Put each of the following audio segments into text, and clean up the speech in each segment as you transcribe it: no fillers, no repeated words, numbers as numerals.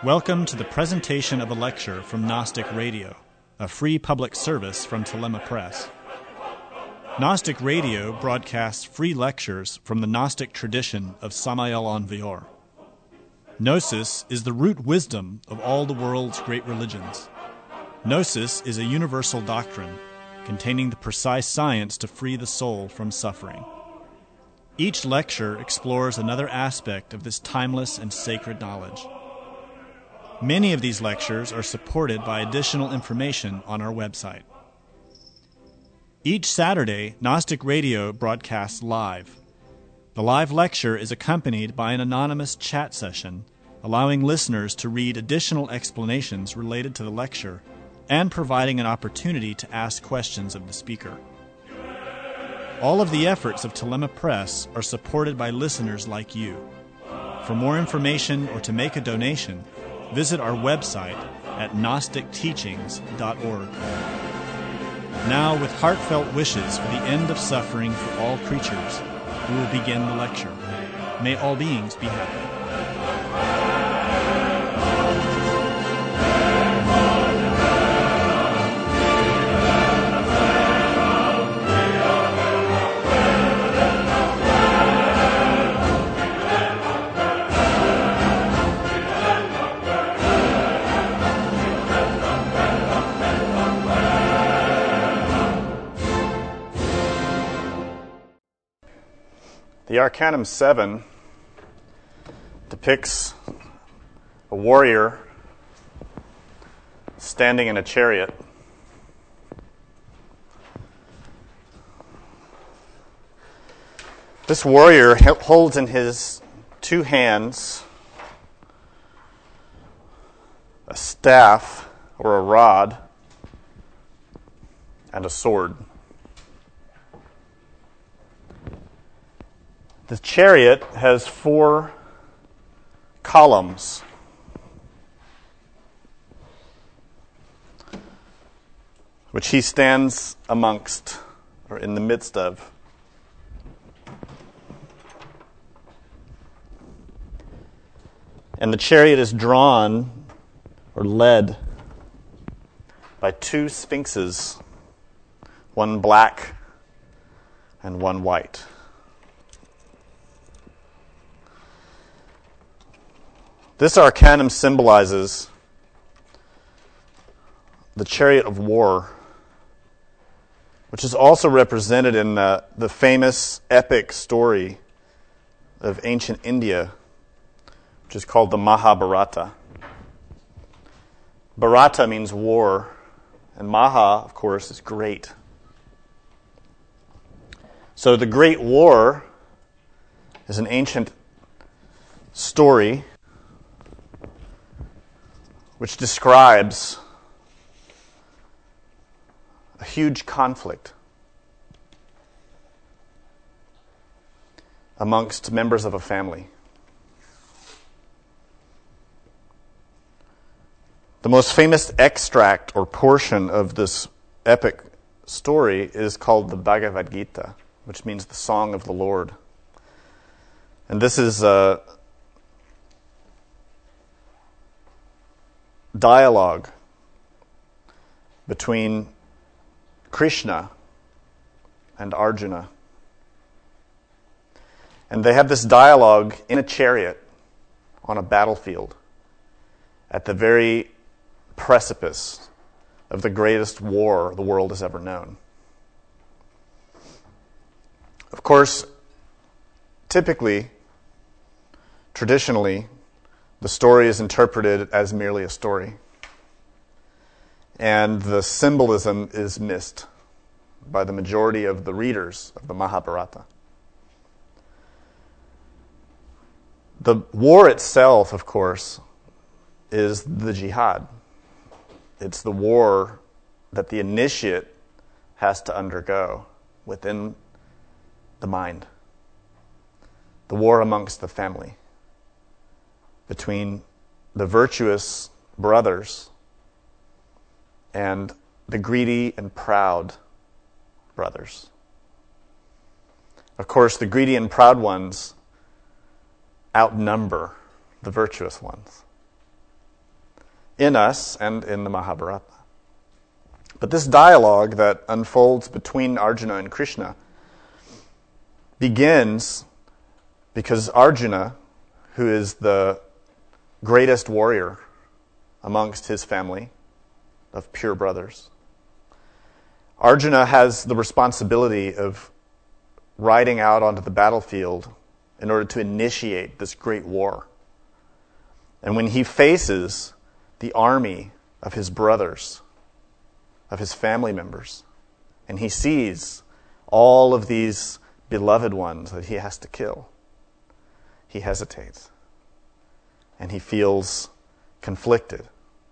Welcome to the presentation of a lecture from Gnostic Radio, a free public service from Telema Press. Gnostic Radio broadcasts free lectures from the Gnostic tradition of Samael Aun Weor. Gnosis is the root wisdom of all the world's great religions. Gnosis is a universal doctrine containing the precise science to free the soul from suffering. Each lecture explores another aspect of this timeless and sacred knowledge. Many of these lectures are supported by additional information on our website. Each Saturday, Gnostic Radio broadcasts live. The live lecture is accompanied by an anonymous chat session, allowing listeners to read additional explanations related to the lecture and providing an opportunity to ask questions of the speaker. All of the efforts of Telema Press are supported by listeners like you. For more information or to make a donation, visit our website at gnosticteachings.org. Now, with heartfelt wishes for the end of suffering for all creatures, we will begin the lecture. May all beings be happy. The Arcanum 7 depicts a warrior standing in a chariot. This warrior holds in his two hands a staff or a rod and a sword. The chariot has 4 columns. Which he stands amongst, or in the midst of. And the chariot is drawn or led by 2 sphinxes, one black and one white. This arcanum symbolizes the chariot of war, which is also represented in the famous epic story of ancient India, which is called the Mahabharata. Bharata means war, and Maha, of course, is great. So the Great War is an ancient story which describes a huge conflict amongst members of a family. The most famous extract or portion of this epic story is called the Bhagavad Gita, which means the Song of the Lord. And this is a dialogue between Krishna and Arjuna. And they have this dialogue in a chariot on a battlefield at the very precipice of the greatest war the world has ever known. Of course, typically, traditionally, the story is interpreted as merely a story. And the symbolism is missed by the majority of the readers of the Mahabharata. The war itself, of course, is the jihad. It's the war that the initiate has to undergo within the mind. The war amongst the family, between the virtuous brothers and the greedy and proud brothers. Of course, the greedy and proud ones outnumber the virtuous ones. in us and in the Mahabharata. But this dialogue that unfolds between Arjuna and Krishna begins because Arjuna, who is the greatest warrior amongst his family of pure brothers, Arjuna has the responsibility of riding out onto the battlefield in order to initiate this great war. And when he faces the army of his brothers, of his family members, and he sees all of these beloved ones that he has to kill, he hesitates. And he feels conflicted.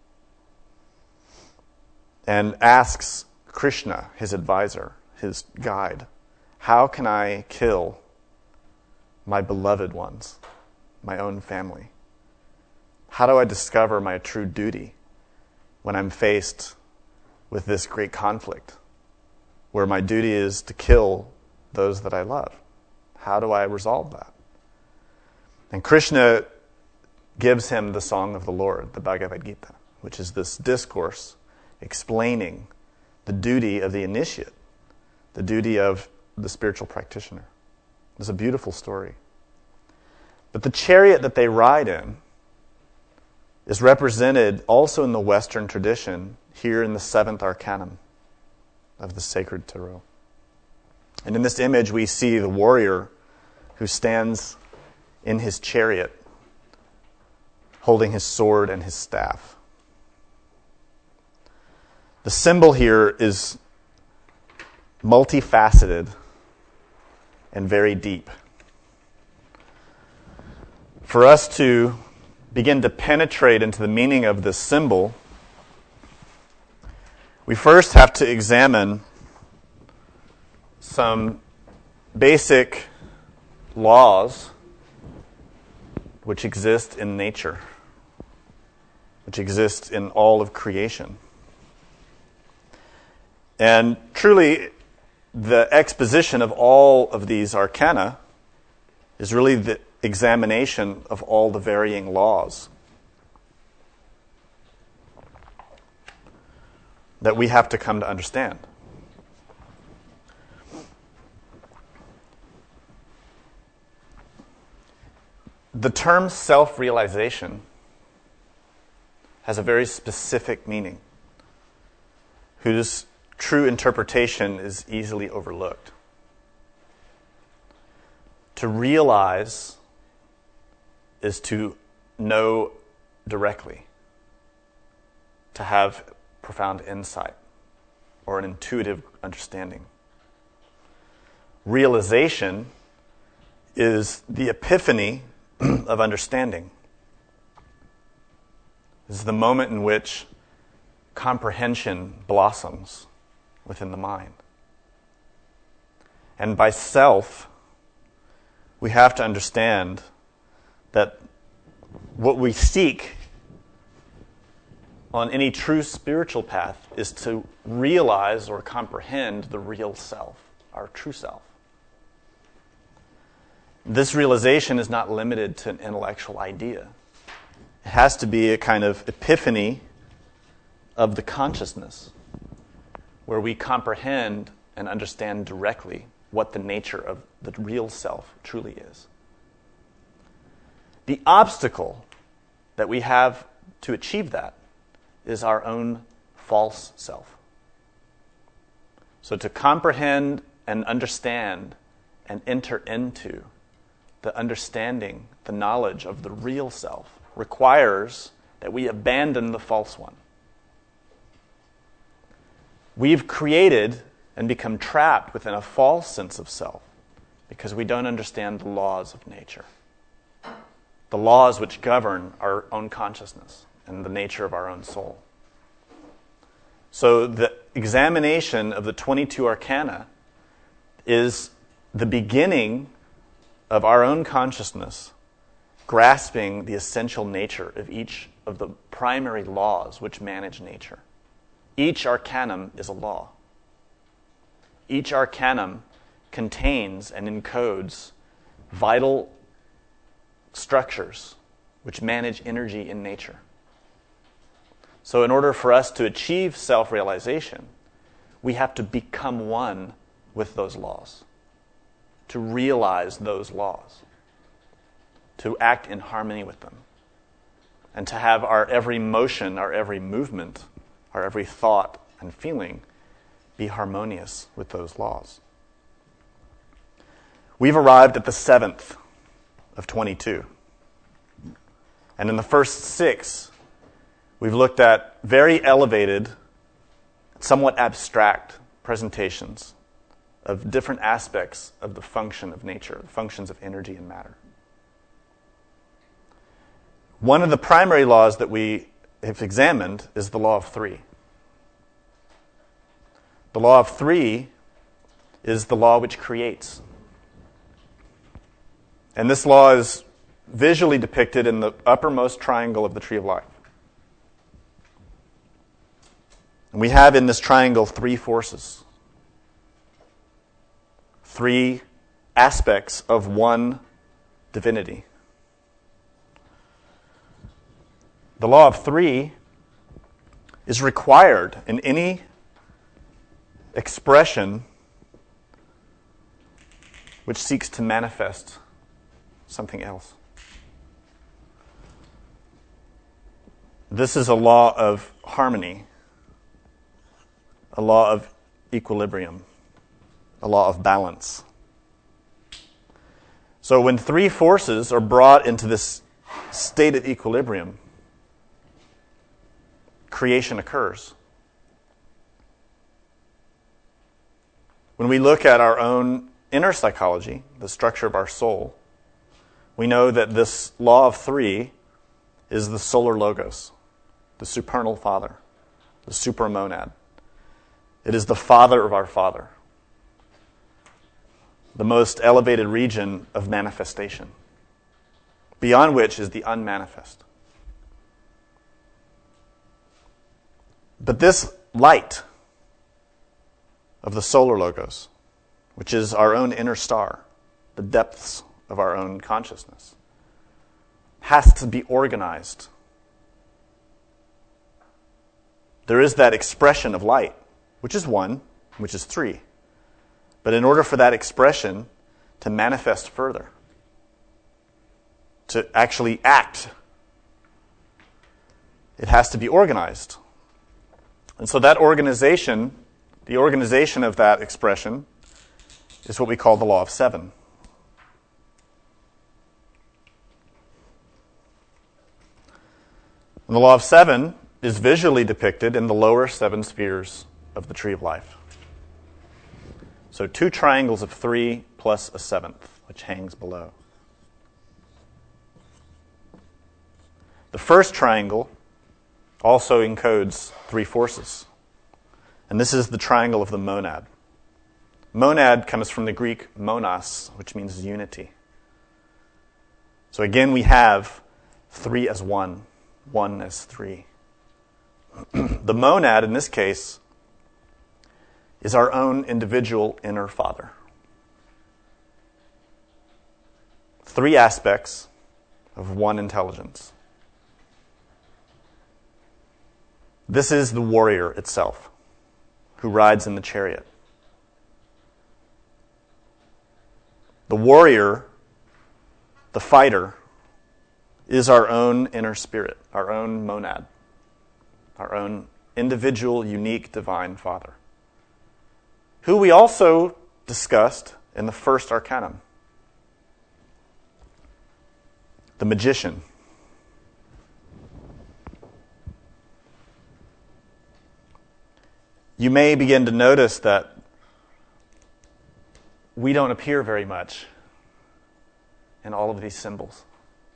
And asks Krishna, his advisor, his guide, how can I kill my beloved ones, my own family? How do I discover my true duty when I'm faced with this great conflict, where my duty is to kill those that I love? How do I resolve that? And Krishna gives him the Song of the Lord, the Bhagavad Gita, which is this discourse explaining the duty of the initiate, the duty of the spiritual practitioner. It's a beautiful story. But the chariot that they ride in is represented also in the Western tradition here in the 7th arcanum of the sacred tarot. And in this image we see the warrior who stands in his chariot holding his sword and his staff. The symbol here is multifaceted and very deep. For us to begin to penetrate into the meaning of this symbol, we first have to examine some basic laws which exist in nature, which exist in all of creation. And truly, the exposition of all of these arcana is really the examination of all the varying laws that we have to come to understand. The term self-realization has a very specific meaning, whose true interpretation is easily overlooked. To realize is to know directly, to have profound insight or an intuitive understanding. Realization is the epiphany of understanding. This is the moment in which comprehension blossoms within the mind. And by self, we have to understand that what we seek on any true spiritual path is to realize or comprehend the real self, our true self. This realization is not limited to an intellectual idea. It has to be a kind of epiphany of the consciousness, where we comprehend and understand directly what the nature of the real self truly is. The obstacle that we have to achieve that is our own false self. So to comprehend and understand and enter into the understanding, the knowledge of the real self requires that we abandon the false one. We've created and become trapped within a false sense of self because we don't understand the laws of nature, the laws which govern our own consciousness and the nature of our own soul. So the examination of the 22 arcana is the beginning of our own consciousness grasping the essential nature of each of the primary laws which manage nature. Each arcanum is a law. Each arcanum contains and encodes vital structures which manage energy in nature. So in order for us to achieve self-realization, we have to become one with those laws, to realize those laws, to act in harmony with them, and to have our every motion, our every movement, our every thought and feeling be harmonious with those laws. We've arrived at the 7th of 22. And in the first 6, we've looked at very elevated, somewhat abstract presentations of different aspects of the function of nature, the functions of energy and matter. One of the primary laws that we have examined is the law of 3. The law of 3 is the law which creates. And this law is visually depicted in the uppermost triangle of the Tree of Life. And we have in this triangle 3 forces, 3 aspects of one divinity. The law of 3 is required in any expression which seeks to manifest something else. This is a law of harmony, a law of equilibrium, a law of balance. So when 3 forces are brought into this state of equilibrium, creation occurs. When we look at our own inner psychology, the structure of our soul, we know that this law of 3 is the solar logos, the supernal father, the supramonad. It is the father of our father, the most elevated region of manifestation, beyond which is the unmanifest. But this light of the solar logos, which is our own inner star, the depths of our own consciousness, has to be organized. There is that expression of light, which is 1, which is 3. But in order for that expression to manifest further, to actually act, it has to be organized. And so that organization, the organization of that expression, is what we call the law of 7. And the law of 7 is visually depicted in the lower 7 spheres of the Tree of Life. So 2 triangles of 3 plus a 7th, which hangs below. The first triangle also encodes 3 forces. And this is the triangle of the monad. Monad comes from the Greek monos, which means unity. So again, we have 3 as 1, 1 as 3. The monad, in this case, is our own individual inner father. 3 aspects of one intelligence. This is the warrior itself, who rides in the chariot. The warrior, the fighter, is our own inner spirit, our own monad, our own individual, unique, divine Father, who we also discussed in the first arcanum, the magician. You may begin to notice that we don't appear very much in all of these symbols.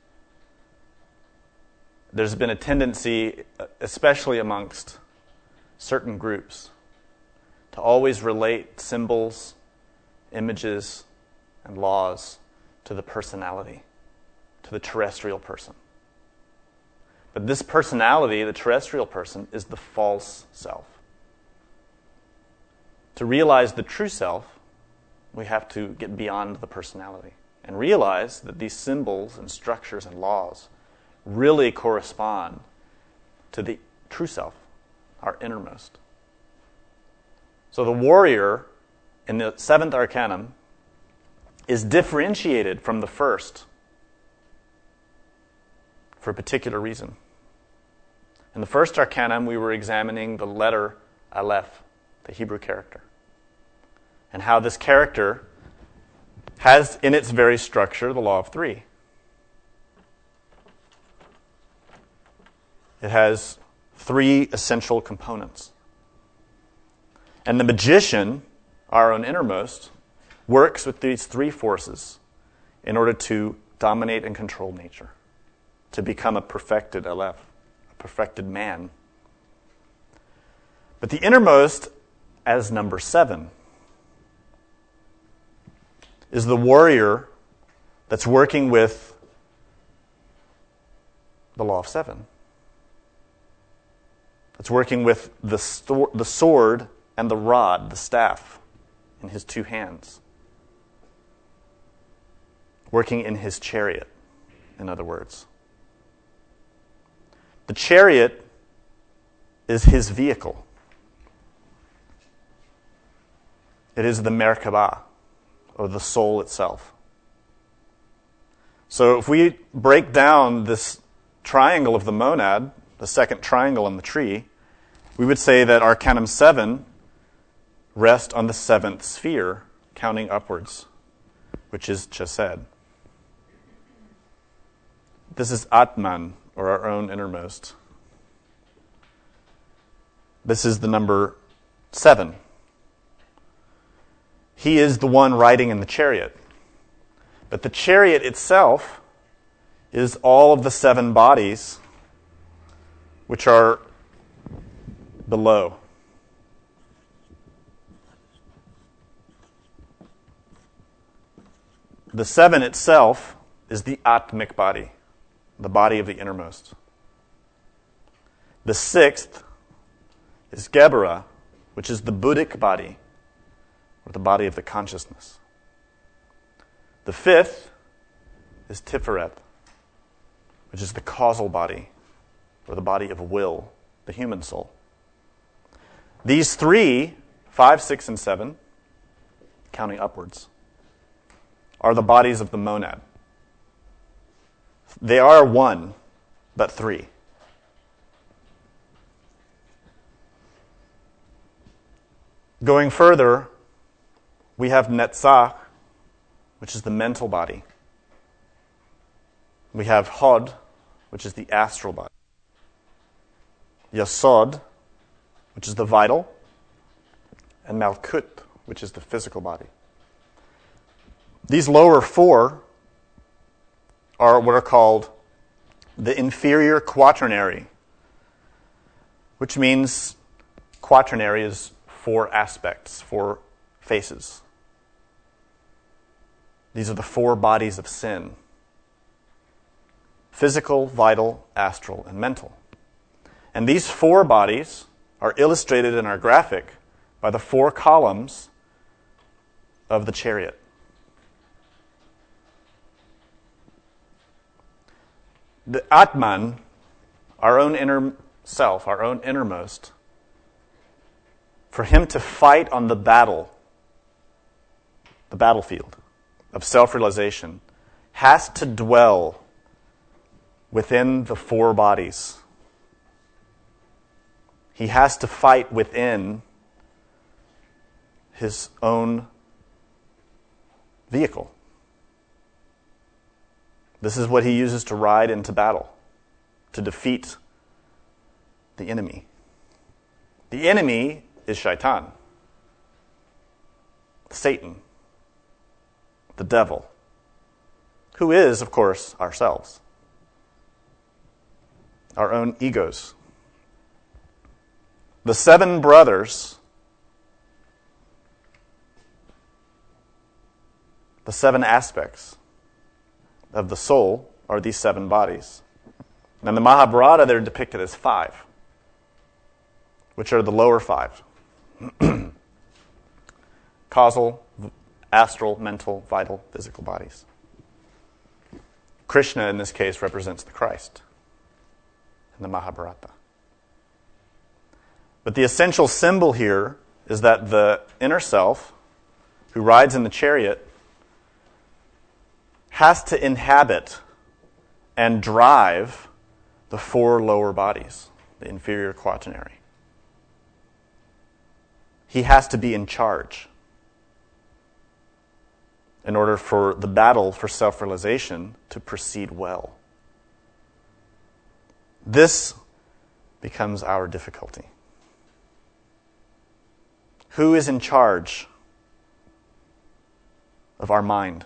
There's been a tendency, especially amongst certain groups, to always relate symbols, images, and laws to the personality, to the terrestrial person. But this personality, the terrestrial person, is the false self. To realize the true self, we have to get beyond the personality and realize that these symbols and structures and laws really correspond to the true self, our innermost. So the warrior in the seventh arcanum is differentiated from the first for a particular reason. In the first arcanum, we were examining the letter Aleph, the Hebrew character, and how this character has in its very structure the law of three. It has three essential components. And the magician, our own innermost, works with these three forces in order to dominate and control nature, to become a perfected Aleph, a perfected man. But the innermost, as number 7, is the warrior that's working with the law of 7. It's working with the sword and the rod, the staff, in his two hands. Working in his chariot, in other words. The chariot is his vehicle. It is the Merkabah, or the soul itself. So if we break down this triangle of the monad, the second triangle in the tree, we would say that Arcanum 7 rests on the 7th sphere, counting upwards, which is Chesed. This is Atman, or our own innermost. This is the number 7. He is the one riding in the chariot. But the chariot itself is all of the 7 bodies which are below. The 7 itself is the Atmic body, the body of the innermost. The 6th is Gebera, which is the Buddhic body, or the body of the consciousness. The 5th is Tiferet, which is the causal body, or the body of will, the human soul. These 3, 5, 6, and 7, counting upwards, are the bodies of the monad. They are 1, but 3. Going further, we have Netzach, which is the mental body. We have Hod, which is the astral body. Yasod, which is the vital, and Malkut, which is the physical body. These lower 4 are what are called the inferior quaternary, which means quaternary is 4 aspects, 4 faces. These are the 4 bodies of sin: physical, vital, astral, and mental. And these 4 bodies are illustrated in our graphic by the 4 columns of the chariot. The Atman, our own inner self, our own innermost, for him to fight on the battlefield of self-realization, has to dwell within the 4 bodies. He has to fight within his own vehicle. This is what he uses to ride into battle, to defeat the enemy. The enemy is Shaitan, Satan, the devil, who is, of course, ourselves, our own egos. The 7 brothers, the 7 aspects of the soul are these 7 bodies. And in the Mahabharata, they're depicted as 5, which are the lower 5. Causal, astral, mental, vital, physical bodies. Krishna, in this case, represents the Christ in the Mahabharata. But the essential symbol here is that the inner self, who rides in the chariot, has to inhabit and drive the four lower bodies, the inferior quaternary. He has to be in charge in order for the battle for self-realization to proceed well. This becomes our difficulty. Who is in charge of our mind?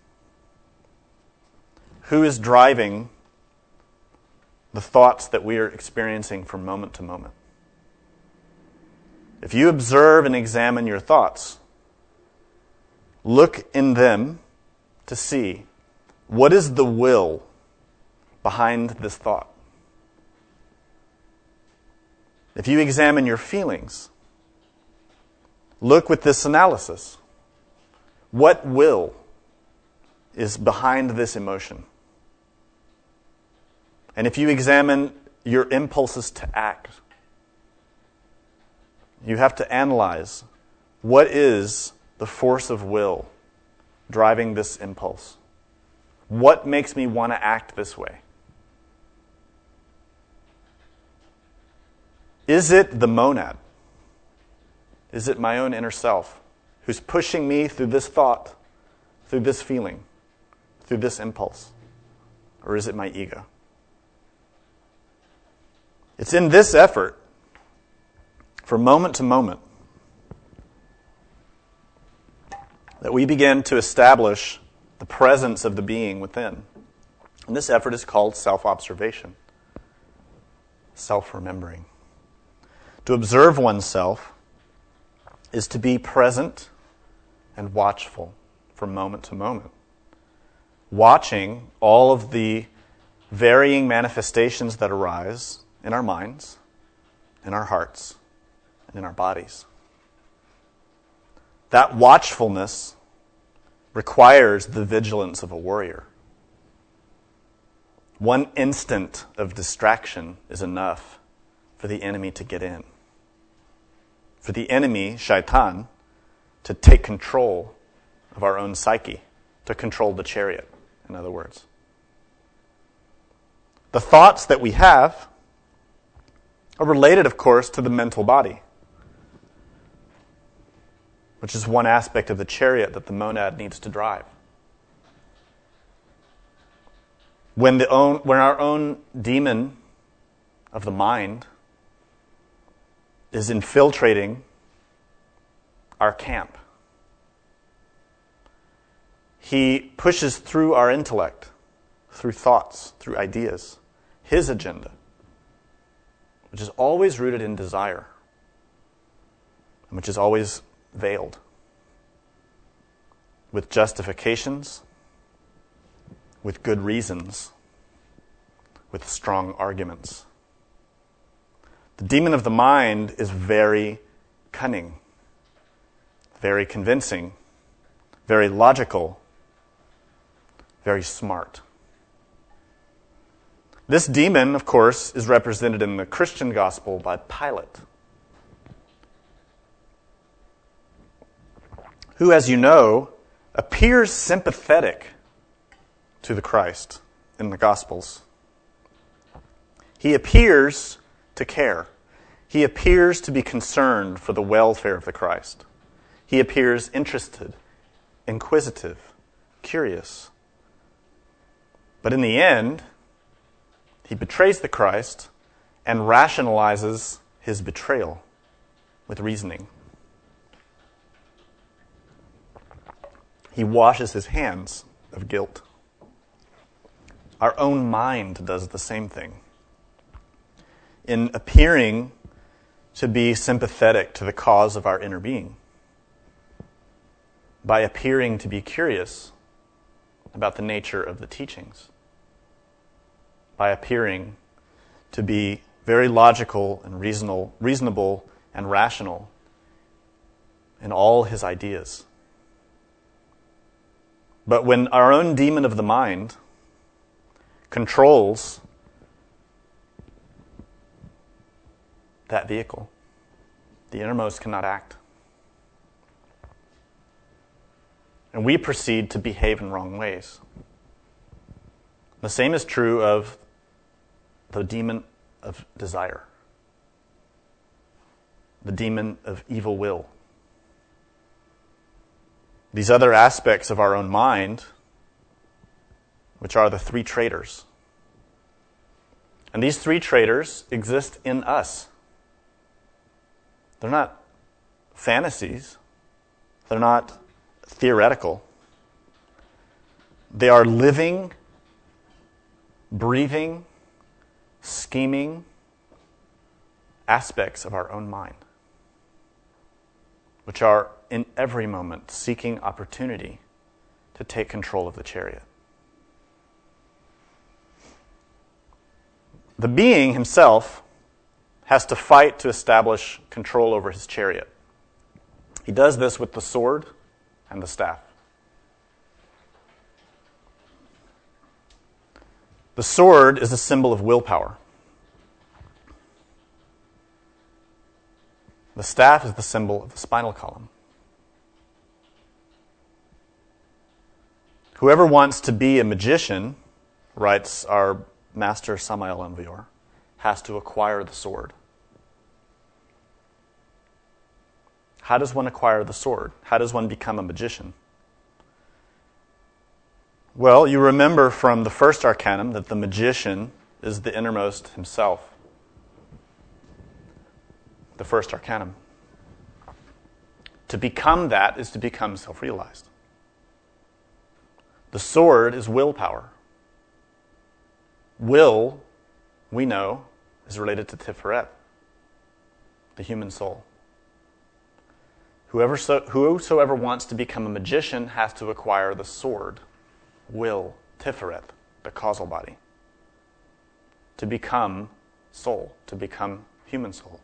Who is driving the thoughts that we are experiencing from moment to moment? If you observe and examine your thoughts, look in them to see what is the will behind this thought. If you examine your feelings, look with this analysis. What will is behind this emotion? And if you examine your impulses to act, you have to analyze what is the force of will driving this impulse. What makes me want to act this way? Is it the monad? Is it my own inner self who's pushing me through this thought, through this feeling, through this impulse? Or is it my ego? It's in this effort, from moment to moment, that we begin to establish the presence of the being within. And this effort is called self-observation, self-remembering. To observe oneself is to be present and watchful from moment to moment, watching all of the varying manifestations that arise in our minds, in our hearts, and in our bodies. That watchfulness requires the vigilance of a warrior. One instant of distraction is enough for the enemy to get in. For the enemy, Shaitan, to take control of our own psyche, to control the chariot, in other words. The thoughts that we have are related, of course, to the mental body, which is one aspect of the chariot that the monad needs to drive. When our own demon of the mind is infiltrating our camp, he pushes through our intellect, through thoughts, through ideas, his agenda, which is always rooted in desire, and which is always veiled with justifications, with good reasons, with strong arguments. The demon of the mind is very cunning, very convincing, very logical, very smart. This demon, of course, is represented in the Christian gospel by Pilate, who, as you know, appears sympathetic to the Christ in the Gospels. He appears to care. He appears to be concerned for the welfare of the Christ. He appears interested, inquisitive, curious. But in the end, he betrays the Christ and rationalizes his betrayal with reasoning. He washes his hands of guilt. Our own mind does the same thing. In appearing to be sympathetic to the cause of our inner being, by appearing to be curious about the nature of the teachings, by appearing to be very logical and reasonable and rational in all his ideas. But when our own demon of the mind controls that vehicle, The innermost cannot act. And we proceed to behave in wrong ways. The same is true of the demon of desire, the demon of evil will. These other aspects of our own mind, which are the three traitors. And these three traitors exist in us. They're not fantasies. They're not theoretical. They are living, breathing, scheming aspects of our own mind, which are in every moment seeking opportunity to take control of the chariot. The being himself has to fight to establish control over his chariot. He does this with the sword and the staff. The sword is a symbol of willpower. The staff is the symbol of the spinal column. Whoever wants to be a magician, writes our master Samael Aun Weor, has to acquire the sword. How does one acquire the sword? How does one become a magician? Well, you remember from the first arcanum that the magician is the innermost himself. The first arcanum. To become that is to become self-realized. The sword is willpower. Will, we know, is related to Tiferet, the human soul. Whosoever wants to become a magician has to acquire the sword, will, Tiferet, the causal body, to become soul, to become human soul.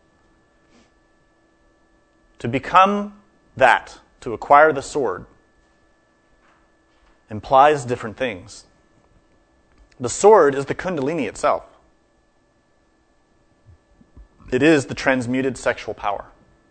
To become that, to acquire the sword, implies different things. The sword is the Kundalini itself. It is the transmuted sexual power,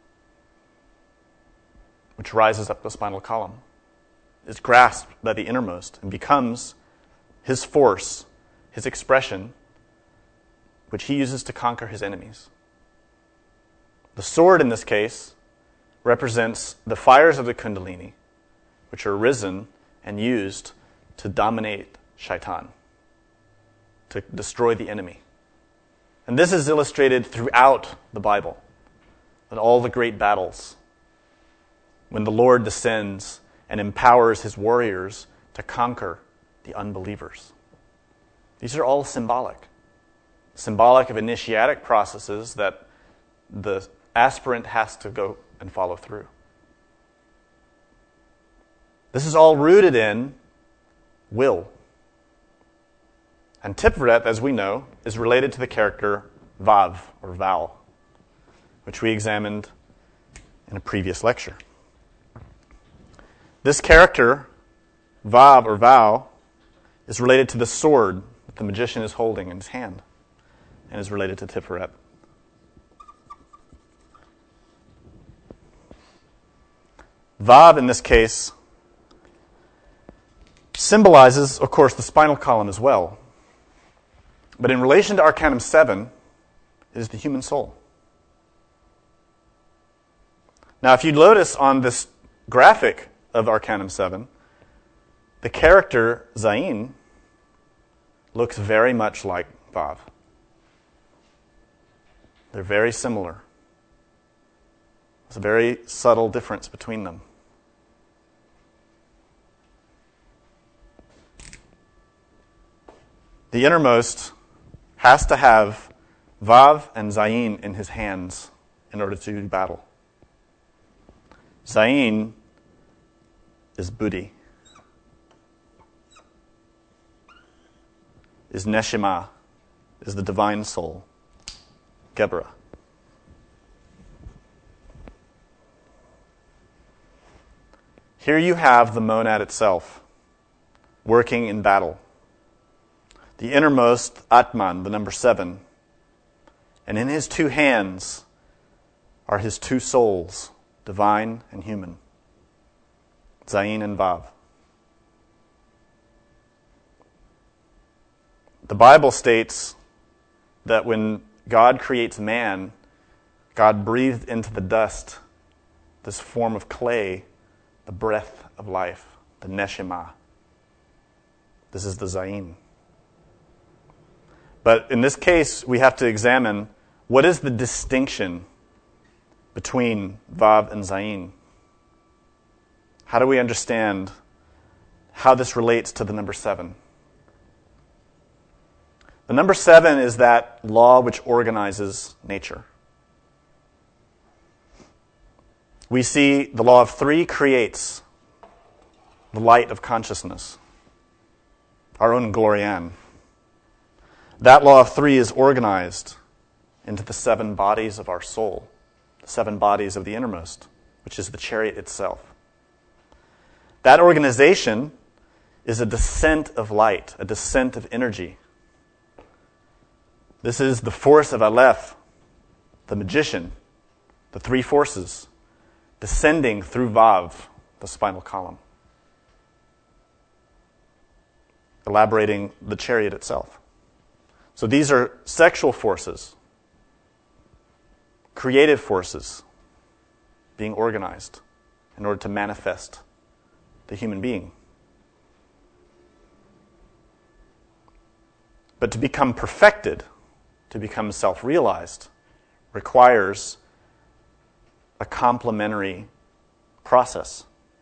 which rises up the spinal column, is grasped by the innermost, and becomes his force, his expression, which he uses to conquer his enemies. The sword, in this case, represents the fires of the Kundalini, which are risen and used to dominate Shaitan, to destroy the enemy. And this is illustrated throughout the Bible, in all the great battles, when the Lord descends and empowers his warriors to conquer the unbelievers. These are all symbolic of initiatic processes that the aspirant has to go and follow through. This is all rooted in will. And Tiferet, as we know, is related to the character Vav, or Val, which we examined in a previous lecture. This character, Vav or Val, is related to the sword that the magician is holding in his hand, and is related to Tiferet. Vav, in this case, symbolizes, of course, the spinal column as well. But in relation to Arcanum 7, it is the human soul. Now, if you notice on this graphic of Arcanum 7, the character Zayin looks very much like Vav. They're very similar. There's a very subtle difference between them. The innermost has to have Vav and Zayin in his hands in order to do battle. Zayin is Buddhi, is Neshama, is the divine soul, Gebra. Here you have the monad itself, working in battle. The innermost, Atman, the number 7, and in his two hands are his two souls, divine and human, Zayin and Vav. The Bible states that when God creates man, God breathed into the dust this form of clay, the breath of life, the neshama. This is the Zayin. But in this case, we have to examine what is the distinction between Vav and Zayin. How do we understand how this relates to the number 7? The number 7 is that law which organizes nature. We see the law of 3 creates the light of consciousness, our own Glorian. That law of 3 is organized into the 7 bodies of our soul, the 7 bodies of the innermost, which is the chariot itself. That organization is a descent of light, a descent of energy. This is the force of Aleph, the magician, the 3 forces, descending through Vav, the spinal column, elaborating the chariot itself. So these are sexual forces, creative forces being organized in order to manifest the human being. But to become perfected, to become self-realized, requires a complementary process.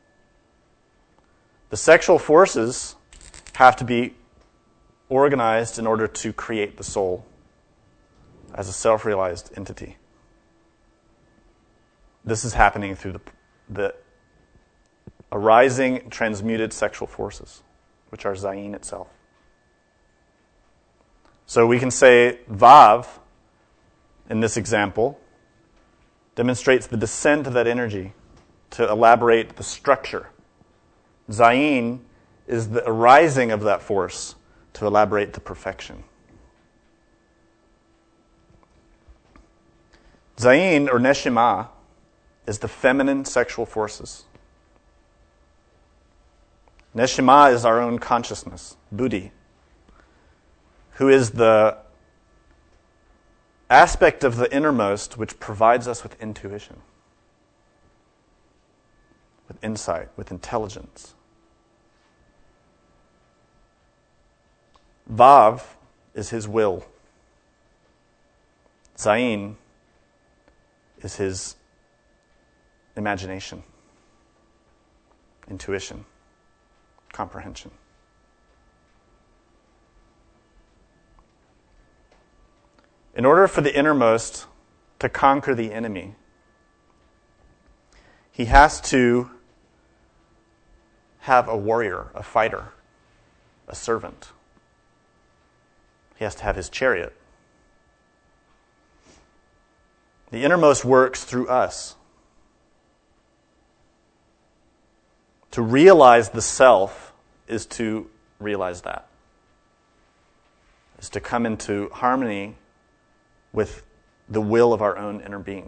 The sexual forces have to be organized in order to create the soul as a self-realized entity. This is happening through the arising transmuted sexual forces, which are Zayin itself. So we can say Vav, in this example, demonstrates the descent of that energy to elaborate the structure. Zayin is the arising of that force to elaborate the perfection. Zayin, or Neshima, is the feminine sexual forces. Neshima is our own consciousness, Buddhi, who is the aspect of the innermost which provides us with intuition, with insight, with intelligence. Vav is his will. Zayin is his imagination, intuition, comprehension. In order for the innermost to conquer the enemy, he has to have a warrior, a fighter, a servant. He has to have his chariot. The innermost works through us. To realize the self is to realize that. Is to come into harmony with the will of our own inner being.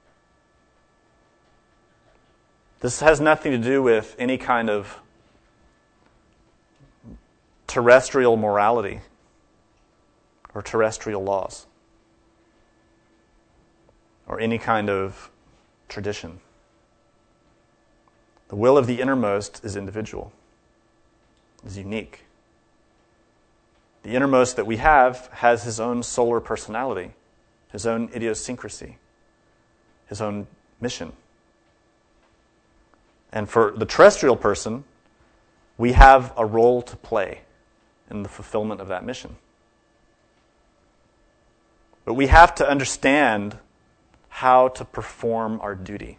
This has nothing to do with any kind of terrestrial morality or terrestrial laws or any kind of tradition. The will of the innermost is individual, is unique. The innermost that we have has his own solar personality, his own idiosyncrasy, his own mission. And for the terrestrial person, we have a role to play in the fulfillment of that mission. But we have to understand how to perform our duty,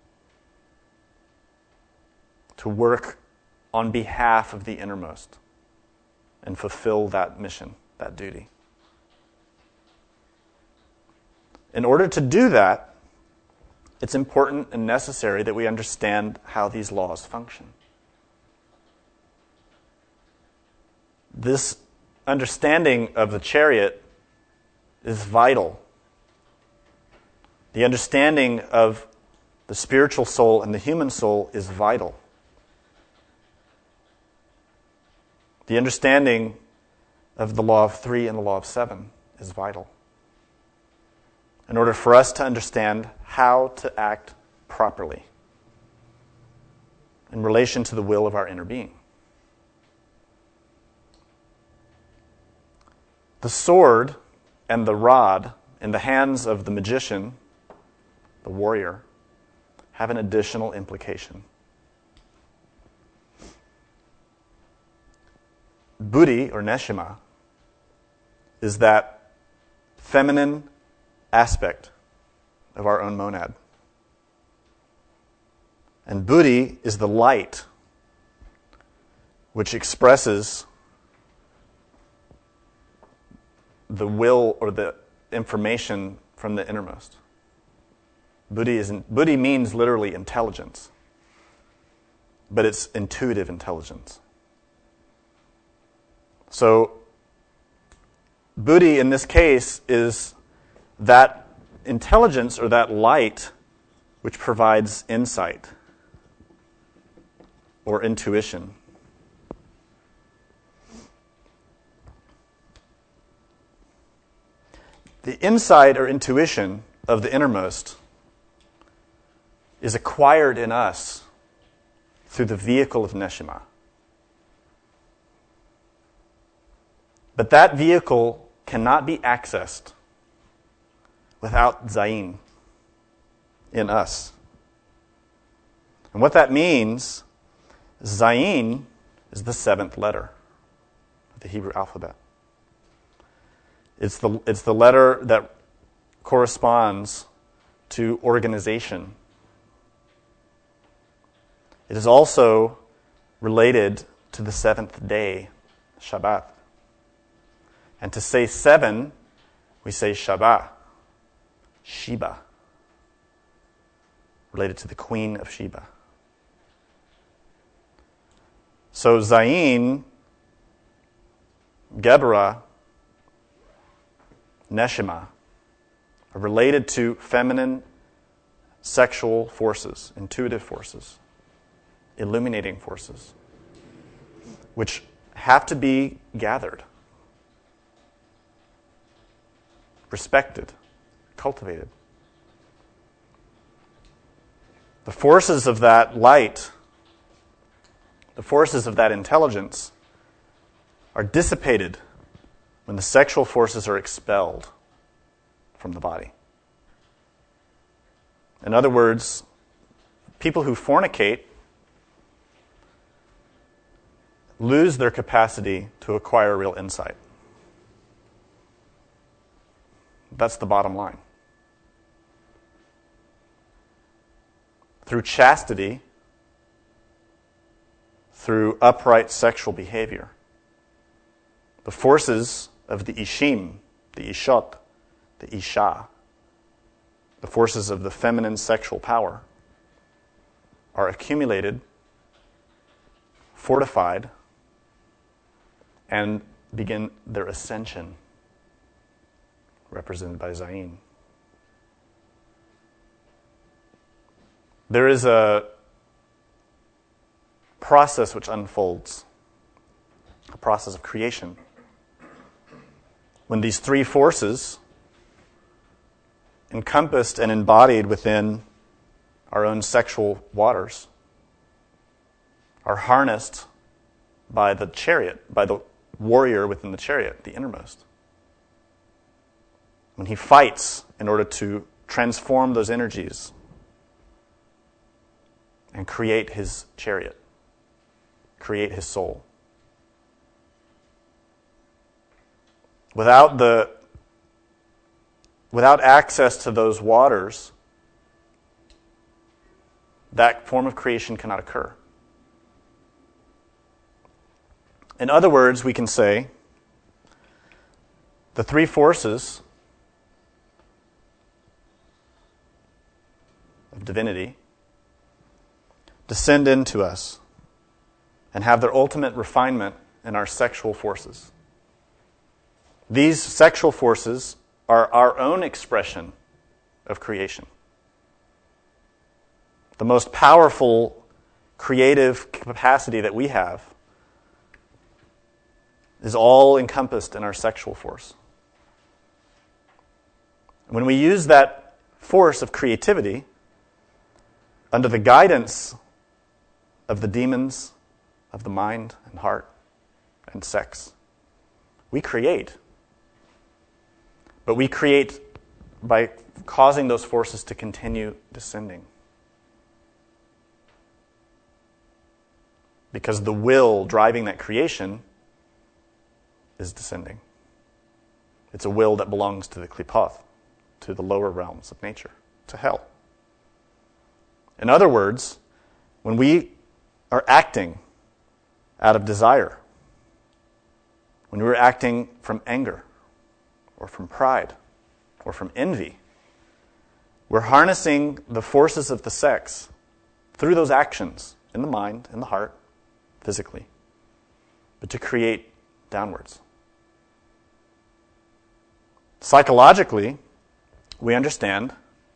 to work on behalf of the innermost and fulfill that mission, that duty. In order to do that, it's important and necessary that we understand how these laws function. This understanding of the chariot is vital The understanding of the spiritual soul and the human soul is vital. The understanding of the law of 3 and the law of 7 is vital in order for us to understand how to act properly in relation to the will of our inner being. The sword and the rod in the hands of the magician, the warrior, have an additional implication. Buddhi, or neshima, is that feminine aspect of our own monad. And buddhi is the light which expresses the will or the information from the innermost. Buddhi means literally intelligence, but it's intuitive intelligence. So, buddhi in this case is that intelligence or that light which provides insight or intuition. The insight or intuition of the innermost is acquired in us through the vehicle of neshima. But that vehicle cannot be accessed without zayin in us. And what that means, zayin is the 7th letter of the Hebrew alphabet. It's the letter that corresponds to organization. It is also related to the 7th day, Shabbat. And to say 7, we say Shabbat, Sheba, related to the Queen of Sheba. So Zayin, Geburah, Neshima are related to feminine sexual forces, intuitive forces, illuminating forces, which have to be gathered, respected, cultivated. The forces of that light, the forces of that intelligence, are dissipated when the sexual forces are expelled from the body. In other words, people who fornicate lose their capacity to acquire real insight. That's the bottom line. Through chastity, through upright sexual behavior, the forces of the Ishim, the Ishot, the Isha, the forces of the feminine sexual power, are accumulated, fortified, and begin their ascension, represented by Zayin. There is a process which unfolds, a process of creation, when these 3 forces, encompassed and embodied within our own sexual waters, are harnessed by the chariot, by the warrior within the chariot, the innermost. When he fights in order to transform those energies and create his chariot, create his soul. Without access to those waters, that form of creation cannot occur. In other words, we can say the 3 forces of divinity descend into us and have their ultimate refinement in our sexual forces. These sexual forces are our own expression of creation. The most powerful creative capacity that we have is all encompassed in our sexual force. When we use that force of creativity under the guidance of the demons of the mind and heart and sex, we create. But we create by causing those forces to continue descending. Because the will driving that creation is descending. It's a will that belongs to the klipoth, to the lower realms of nature, to hell. In other words, when we are acting out of desire, when we're acting from anger, or from pride, or from envy, we're harnessing the forces of the sex through those actions in the mind, in the heart, physically, but to create downwards. Psychologically, we understand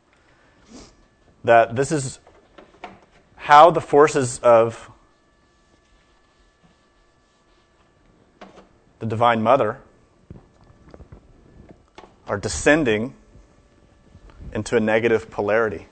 that this is how the forces of the Divine Mother are descending into a negative polarity.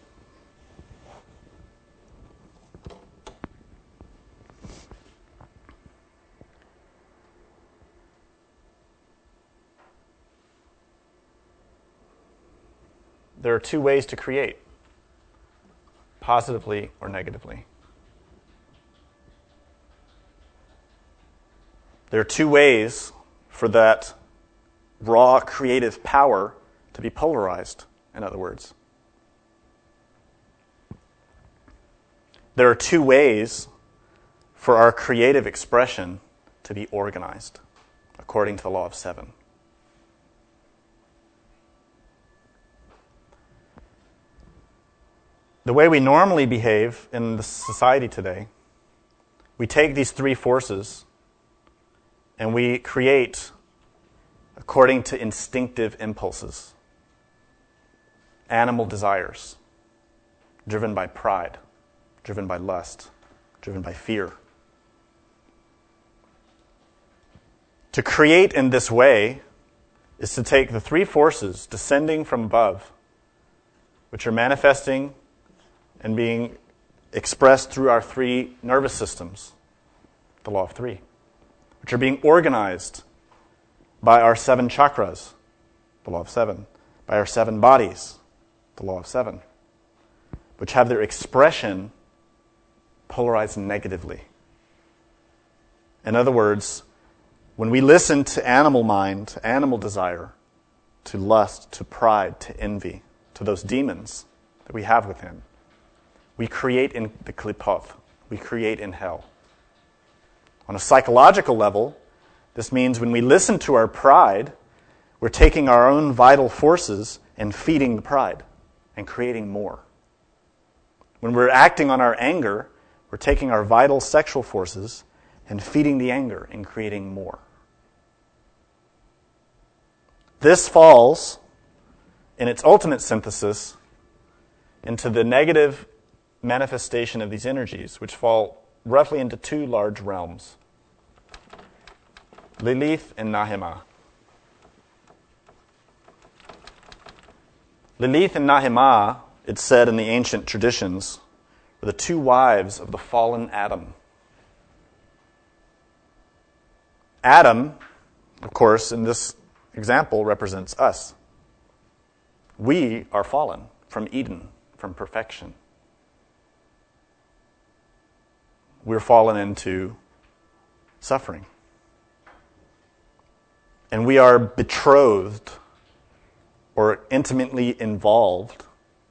There are two ways to create, positively or negatively. There are two ways for that raw creative power to be polarized, in other words. There are two ways for our creative expression to be organized, according to the law of seven. The way we normally behave in the society today, we take these three forces and we create according to instinctive impulses, animal desires, driven by pride, driven by lust, driven by fear. To create in this way is to take the three forces descending from above, which are manifesting and being expressed through our three nervous systems, the law of three, which are being organized by our seven chakras, the law of seven, by our seven bodies, the law of seven, which have their expression polarized negatively. In other words, when we listen to animal mind, to animal desire, to lust, to pride, to envy, to those demons that we have within, we create in the klipoth. We create in hell. On a psychological level, this means when we listen to our pride, we're taking our own vital forces and feeding the pride and creating more. When we're acting on our anger, we're taking our vital sexual forces and feeding the anger and creating more. This falls, in its ultimate synthesis, into the negative manifestation of these energies, which fall roughly into two large realms, Lilith and Nahima. Lilith and Nahima, it's said in the ancient traditions, were the two wives of the fallen Adam. Adam, of course, in this example, represents us. We are fallen from Eden, from perfection. We're fallen into suffering. And we are betrothed or intimately involved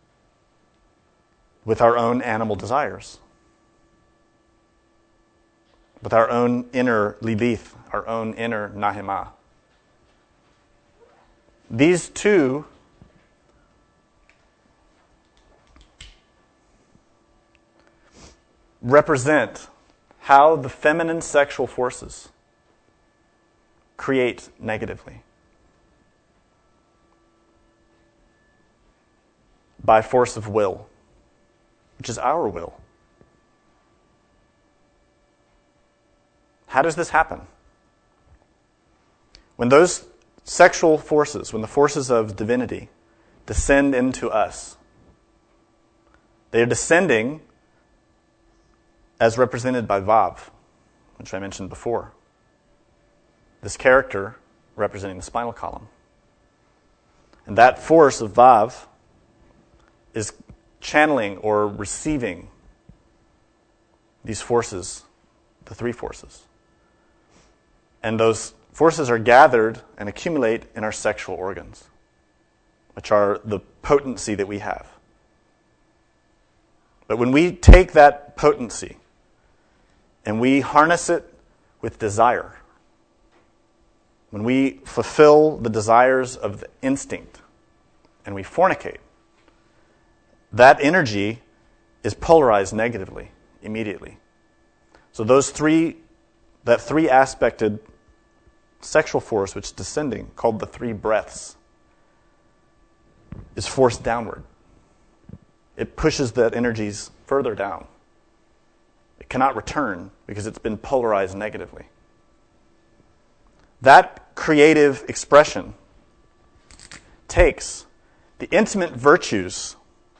with our own animal desires, with our own inner Lilith, our own inner Nahima. These two represent how the feminine sexual forces create negatively. by force of will, which is our will. How does this happen? When those sexual forces, when the forces of divinity descend into us, they are descending as represented by Vav, which I mentioned before. This character representing the spinal column. And that force of Vav is channeling or receiving these forces, the three forces. And those forces are gathered and accumulate in our sexual organs, which are the potency that we have. But when we take that potency and we harness it with desire, when we fulfill the desires of the instinct and we fornicate, that energy is polarized negatively immediately. So that three-aspected sexual force, which is descending, called the three breaths, is forced downward. It pushes that energies further down. It cannot return because it's been polarized negatively. That creative expression takes the intimate virtues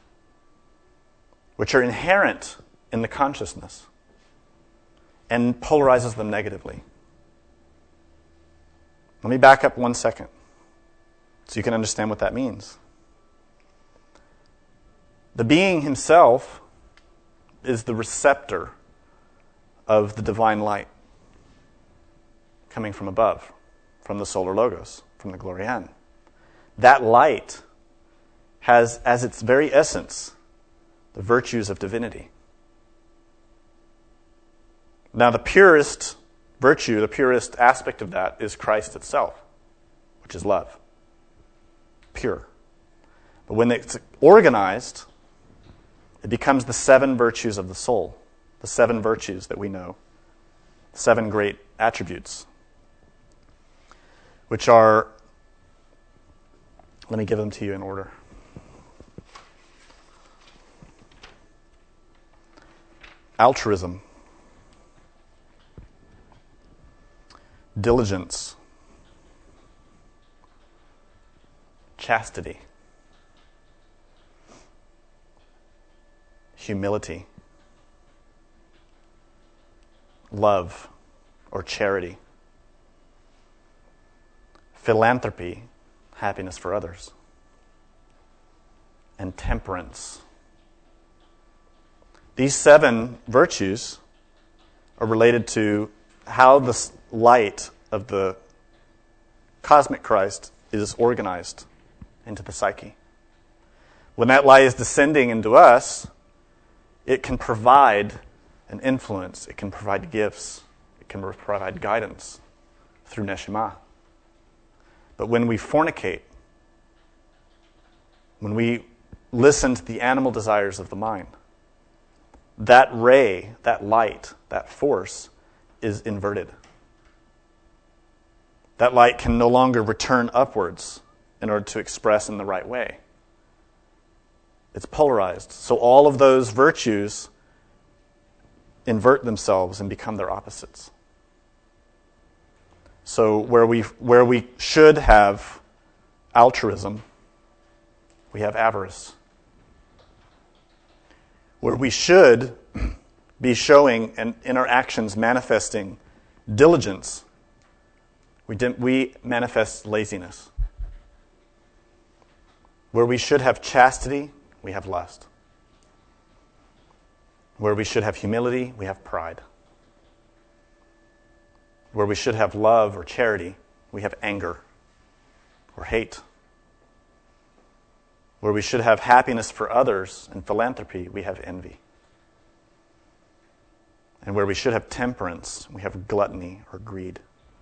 which are inherent in the consciousness and polarizes them negatively. Let me back up 1 second so you can understand what that means. The being himself is the receptor of the divine light coming from above, from the solar logos, from the Glorian. That light has as its very essence the virtues of divinity. Now, the purest virtue, the purest aspect of that is Christ itself, which is love. Pure. But when it's organized, it becomes the 7 virtues of the soul, the 7 virtues that we know, 7 great attributes, which are, let me give them to you in order. Altruism, diligence, chastity, humility, love or charity, philanthropy, happiness for others, and temperance. These 7 virtues are related to how the light of the cosmic Christ is organized into the psyche. When that light is descending into us, it can provide an influence, it can provide gifts, it can provide guidance through neshama. But when we fornicate, when we listen to the animal desires of the mind, that ray, that light, that force is inverted. That light can no longer return upwards in order to express in the right way. It's polarized. So all of those virtues invert themselves and become their opposites. So where we should have altruism, we have avarice. Where we should be showing and in our actions manifesting diligence, we manifest laziness. Where we should have chastity, we have lust. Where we should have humility, we have pride. Where we should have love or charity, we have anger or hate. Where we should have happiness for others and philanthropy, we have envy. And where we should have temperance, we have gluttony or greed.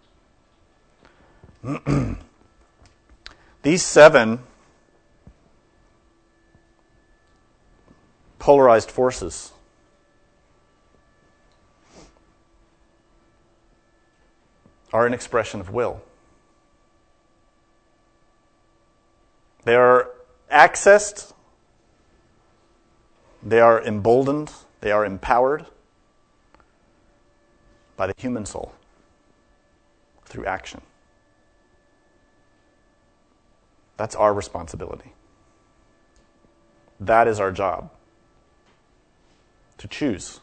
These 7 polarized forces are an expression of will. They are accessed They are emboldened, they are empowered by the human soul through action. That's our responsibility. That is our job, to choose.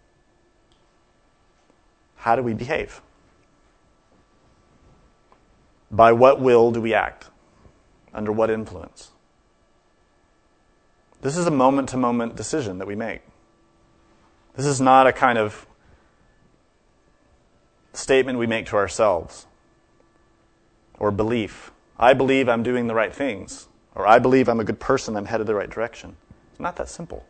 How do we behave? By what will do we act? Under what influence? This is a moment-to-moment decision that we make. This is not a kind of statement we make to ourselves or belief. I believe I'm doing the right things, or I believe I'm a good person, I'm headed the right direction. It's not that simple.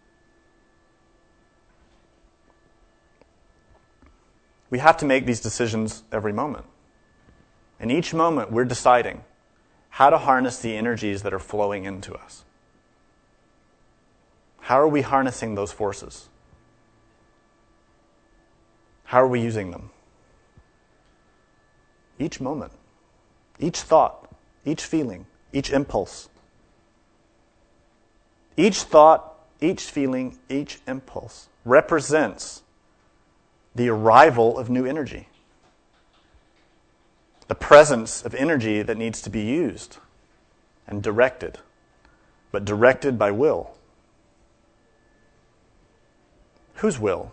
We have to make these decisions every moment. In each moment, we're deciding how to harness the energies that are flowing into us. How are we harnessing those forces? How are we using them? Each moment, each thought, each feeling, each impulse. Each thought, each feeling, each impulse represents the arrival of new energy. The presence of energy that needs to be used and directed, but directed by will. Whose will?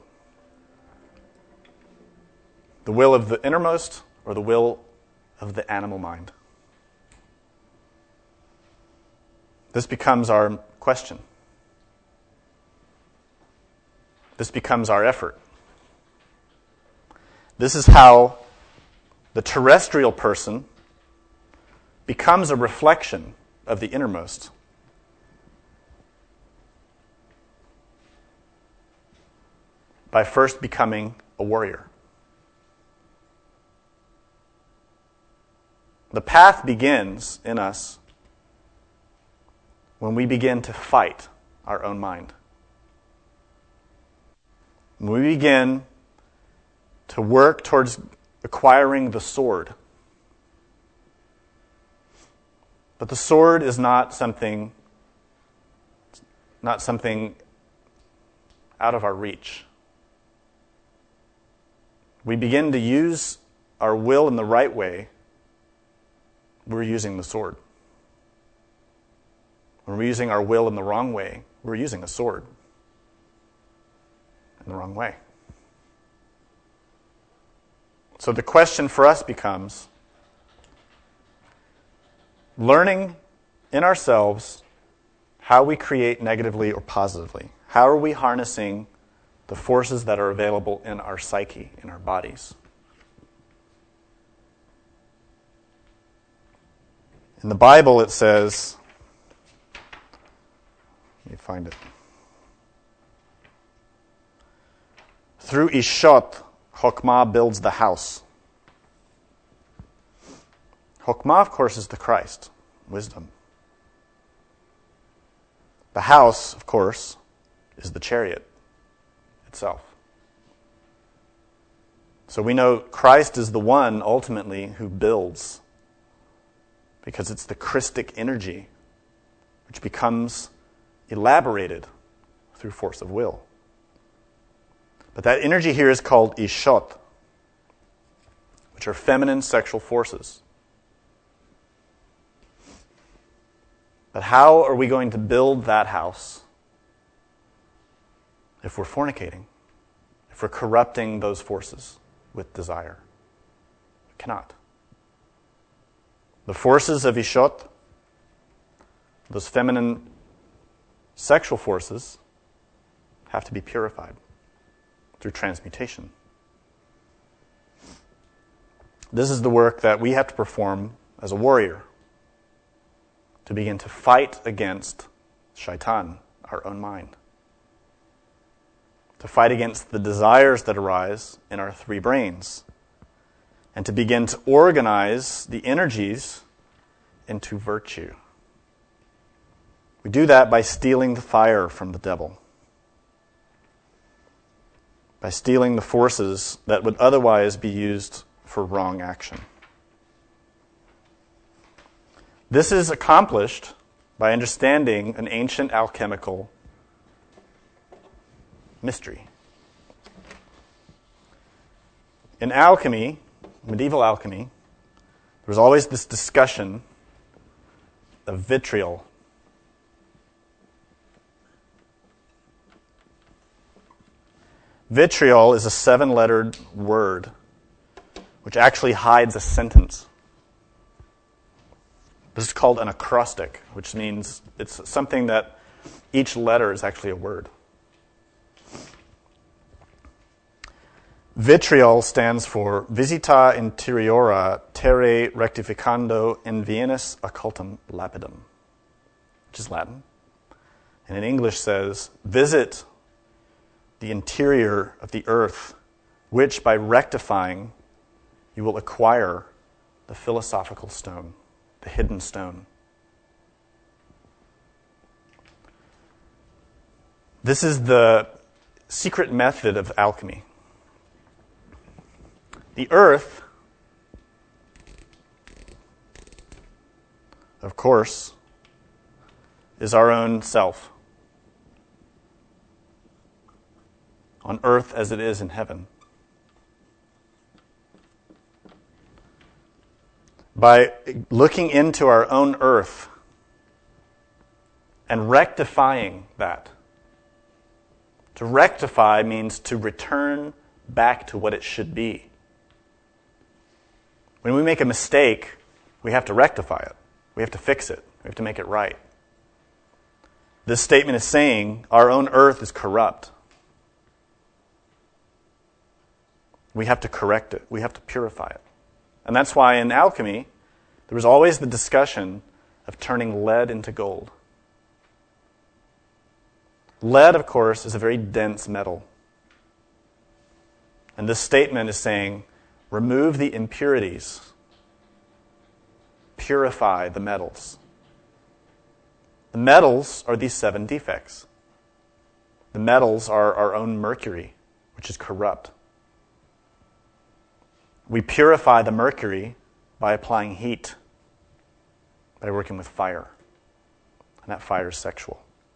The will of the innermost or the will of the animal mind? This becomes our question. This becomes our effort. This is how the terrestrial person becomes a reflection of the innermost. By first becoming a warrior. The path begins in us when we begin to fight our own mind. When we begin to work towards acquiring the sword. But the sword is not something out of our reach. We begin to use our will in the right way, we're using the sword. When we're using our will in the wrong way, we're using a sword in the wrong way. So the question for us becomes learning in ourselves how we create negatively or positively. How are we harnessing the forces that are available in our psyche, in our bodies? In the Bible it says, let me find it. Through Ishot, Chokmah builds the house. Chokmah, of course, is the Christ, wisdom. The house, of course, is the chariot itself. So we know Christ is the one, ultimately, who builds, because it's the Christic energy which becomes elaborated through force of will. But that energy here is called Ishot, which are feminine sexual forces. But how are we going to build that house if we're fornicating, if we're corrupting those forces with desire? We cannot. The forces of Ishot, those feminine sexual forces, have to be purified through transmutation. This is the work that we have to perform as a warrior to begin to fight against Shaitan, our own mind. To fight against the desires that arise in our three brains. And to begin to organize the energies into virtue. We do that by stealing the fire from the devil. By stealing the forces that would otherwise be used for wrong action. This is accomplished by understanding an ancient alchemical mystery. In alchemy, medieval alchemy, there was always this discussion of vitriol. Vitriol is a 7-lettered word which actually hides a sentence. This is called an acrostic, which means it's something that each letter is actually a word. Vitriol stands for Visita Interiora Terrae Rectificando Invenius Occultum Lapidum, which is Latin. And in English says, visit the interior of the earth, which by rectifying you will acquire the philosophical stone, the hidden stone. This is the secret method of alchemy. The earth, of course, is our own self. On earth as it is in heaven. By looking into our own earth and rectifying that. To rectify means to return back to what it should be. When we make a mistake, we have to rectify it. We have to fix it. We have to make it right. This statement is saying our own earth is corrupt. We have to correct it. We have to purify it. And that's why in alchemy, there was always the discussion of turning lead into gold. Lead, of course, is a very dense metal. And this statement is saying, remove the impurities. Purify the metals. The metals are these 7 defects. The metals are our own mercury, which is corrupt. We purify the mercury by applying heat, by working with fire. And that fire is sexual.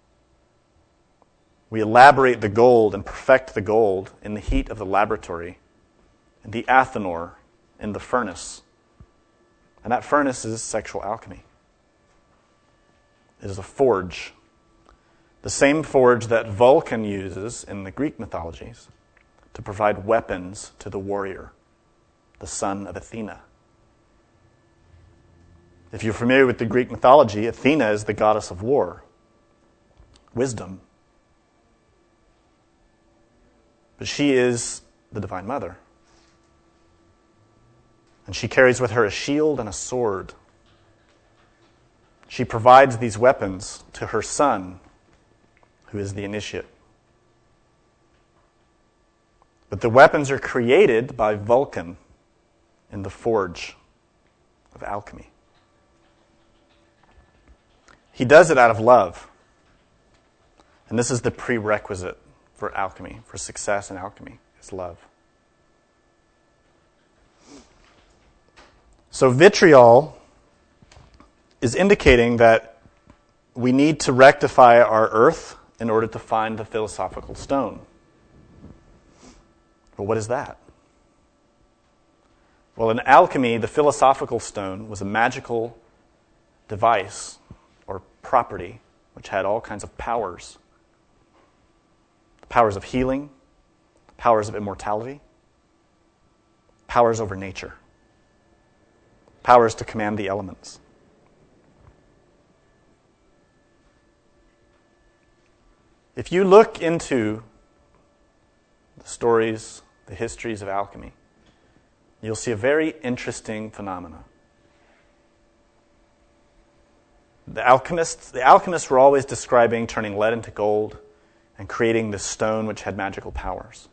We elaborate the gold and perfect the gold in the heat of the laboratory, in the athanor, in the furnace. And that furnace is sexual alchemy. It is a forge. The same forge that Vulcan uses in the Greek mythologies to provide weapons to the warrior, the son of Athena. If you're familiar with the Greek mythology, Athena is the goddess of war, wisdom. But she is the Divine Mother. And she carries with her a shield and a sword. She provides these weapons to her son, who is the initiate. But the weapons are created by Vulcan in the forge of alchemy. He does it out of love. And this is the prerequisite for alchemy, for success in alchemy, is love. So vitriol is indicating that we need to rectify our earth in order to find the philosophical stone. But what is that? Well, in alchemy, the philosophical stone was a magical device or property which had all kinds of powers. Powers of healing, powers of immortality, powers over nature, powers to command the elements. If you look into the stories, the histories of alchemy, you'll see a very interesting phenomena. The alchemists were always describing turning lead into gold and creating this stone which had magical powers.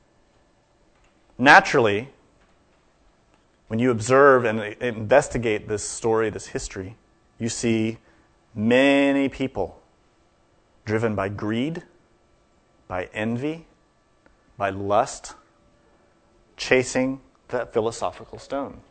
Naturally, when you observe and investigate this story, this history, you see many people driven by greed, by envy, by lust, chasing that philosophical stone.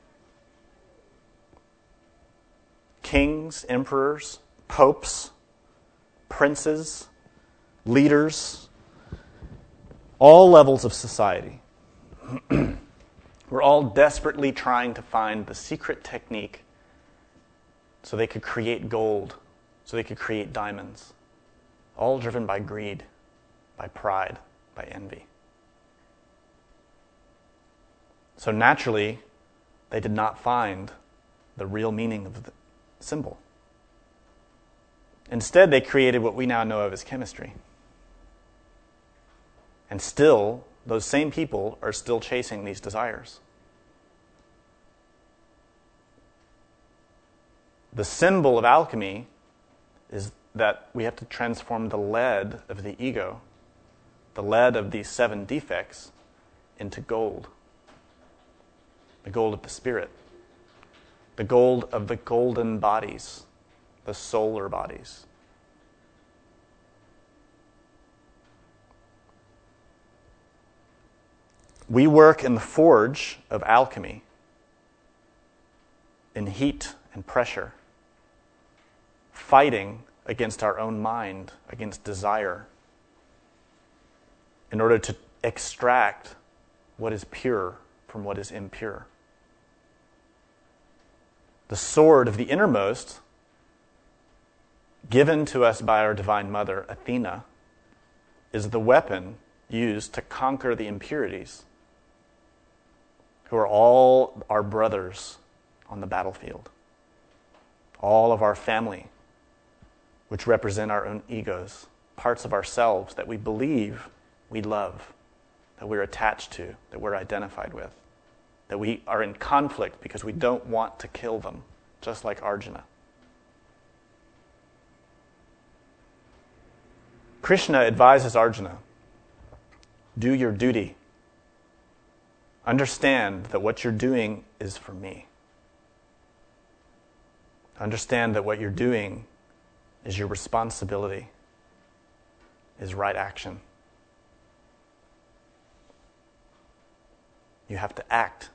Kings, emperors, popes, princes, leaders, all levels of society were all desperately trying to find the secret technique so they could create gold, so they could create diamonds, all driven by greed, by pride, by envy. So naturally, they did not find the real meaning of the symbol. Instead, they created what we now know of as chemistry. And still, those same people are still chasing these desires. The symbol of alchemy is that we have to transform the lead of the ego, the lead of these 7 defects, into gold. The gold of the spirit. The gold of the golden bodies, the solar bodies. We work in the forge of alchemy, in heat and pressure, fighting against our own mind, against desire, in order to extract what is pure from what is impure. The sword of the innermost, given to us by our Divine Mother, Athena, is the weapon used to conquer the impurities, who are all our brothers on the battlefield. All of our family, which represent our own egos, parts of ourselves that we believe we love, that we're attached to, that we're identified with, that we are in conflict because we don't want to kill them, just like Arjuna. Krishna advises Arjuna, do your duty. Understand that what you're doing is for me. Understand that what you're doing is your responsibility, is right action. You have to act.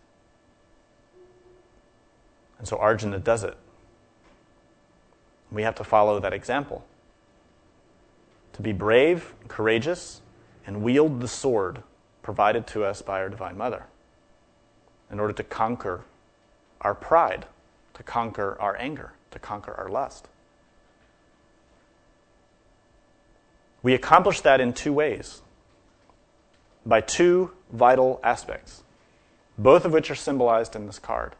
And so Arjuna does it. We have to follow that example. To be brave, courageous, and wield the sword provided to us by our Divine Mother in order to conquer our pride, to conquer our anger, to conquer our lust. We accomplish that in 2 ways, by 2 vital aspects, both of which are symbolized in this card.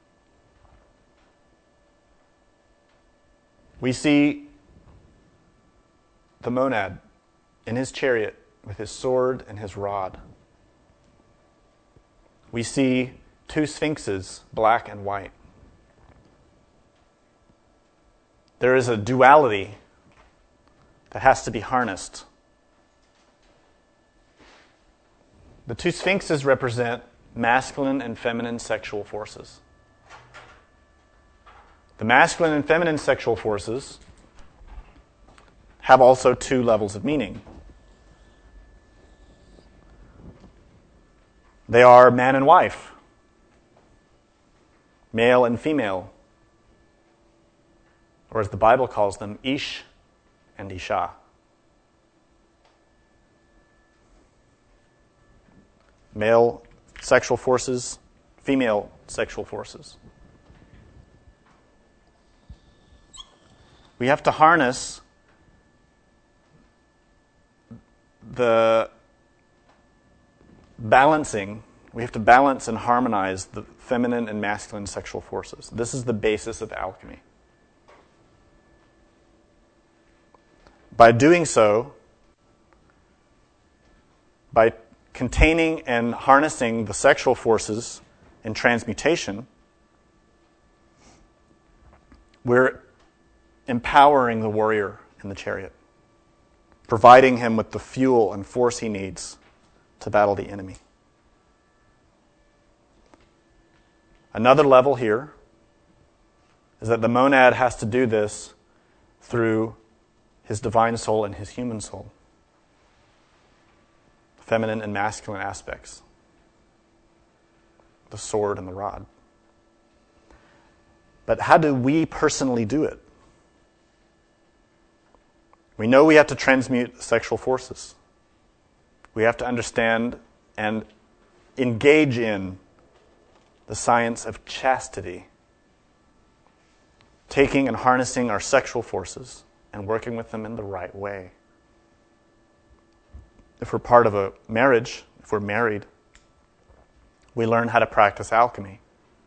We see the monad in his chariot with his sword and his rod. We see 2 sphinxes, black and white. There is a duality that has to be harnessed. The 2 sphinxes represent masculine and feminine sexual forces. The masculine and feminine sexual forces have also 2 levels of meaning. They are man and wife, male and female, or as the Bible calls them, Ish and Isha. Male sexual forces, female sexual forces. We have to harness the balancing. We have to balance and harmonize the feminine and masculine sexual forces. This is the basis of alchemy. By doing so, by containing and harnessing the sexual forces in transmutation, we're empowering the warrior in the chariot, providing him with the fuel and force he needs to battle the enemy. Another level here is that the monad has to do this through his divine soul and his human soul. Feminine and masculine aspects. The sword and the rod. But how do we personally do it? We know we have to transmute sexual forces. we have to understand and engage in the science of chastity, taking and harnessing our sexual forces and working with them in the right way. If we're part of a marriage, if we're married, we learn how to practice alchemy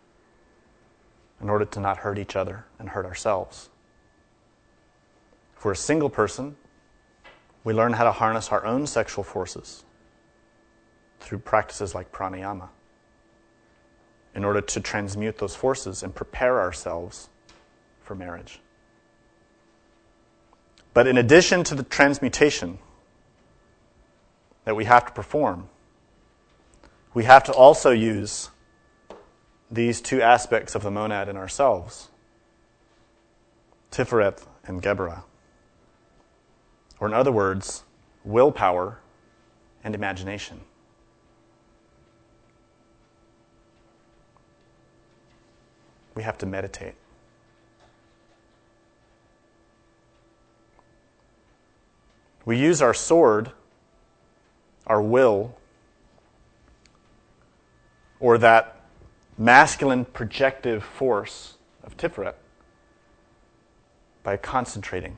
in order to not hurt each other and hurt ourselves. If we're a single person, we learn how to harness our own sexual forces through practices like pranayama in order to transmute those forces and prepare ourselves for marriage. But in addition to the transmutation that we have to perform, we have to also use these two aspects of the monad in ourselves, Tiferet and Geburah. Or in other words, willpower and imagination. We have to meditate. We use our sword, our will, or that masculine projective force of Tiferet by concentrating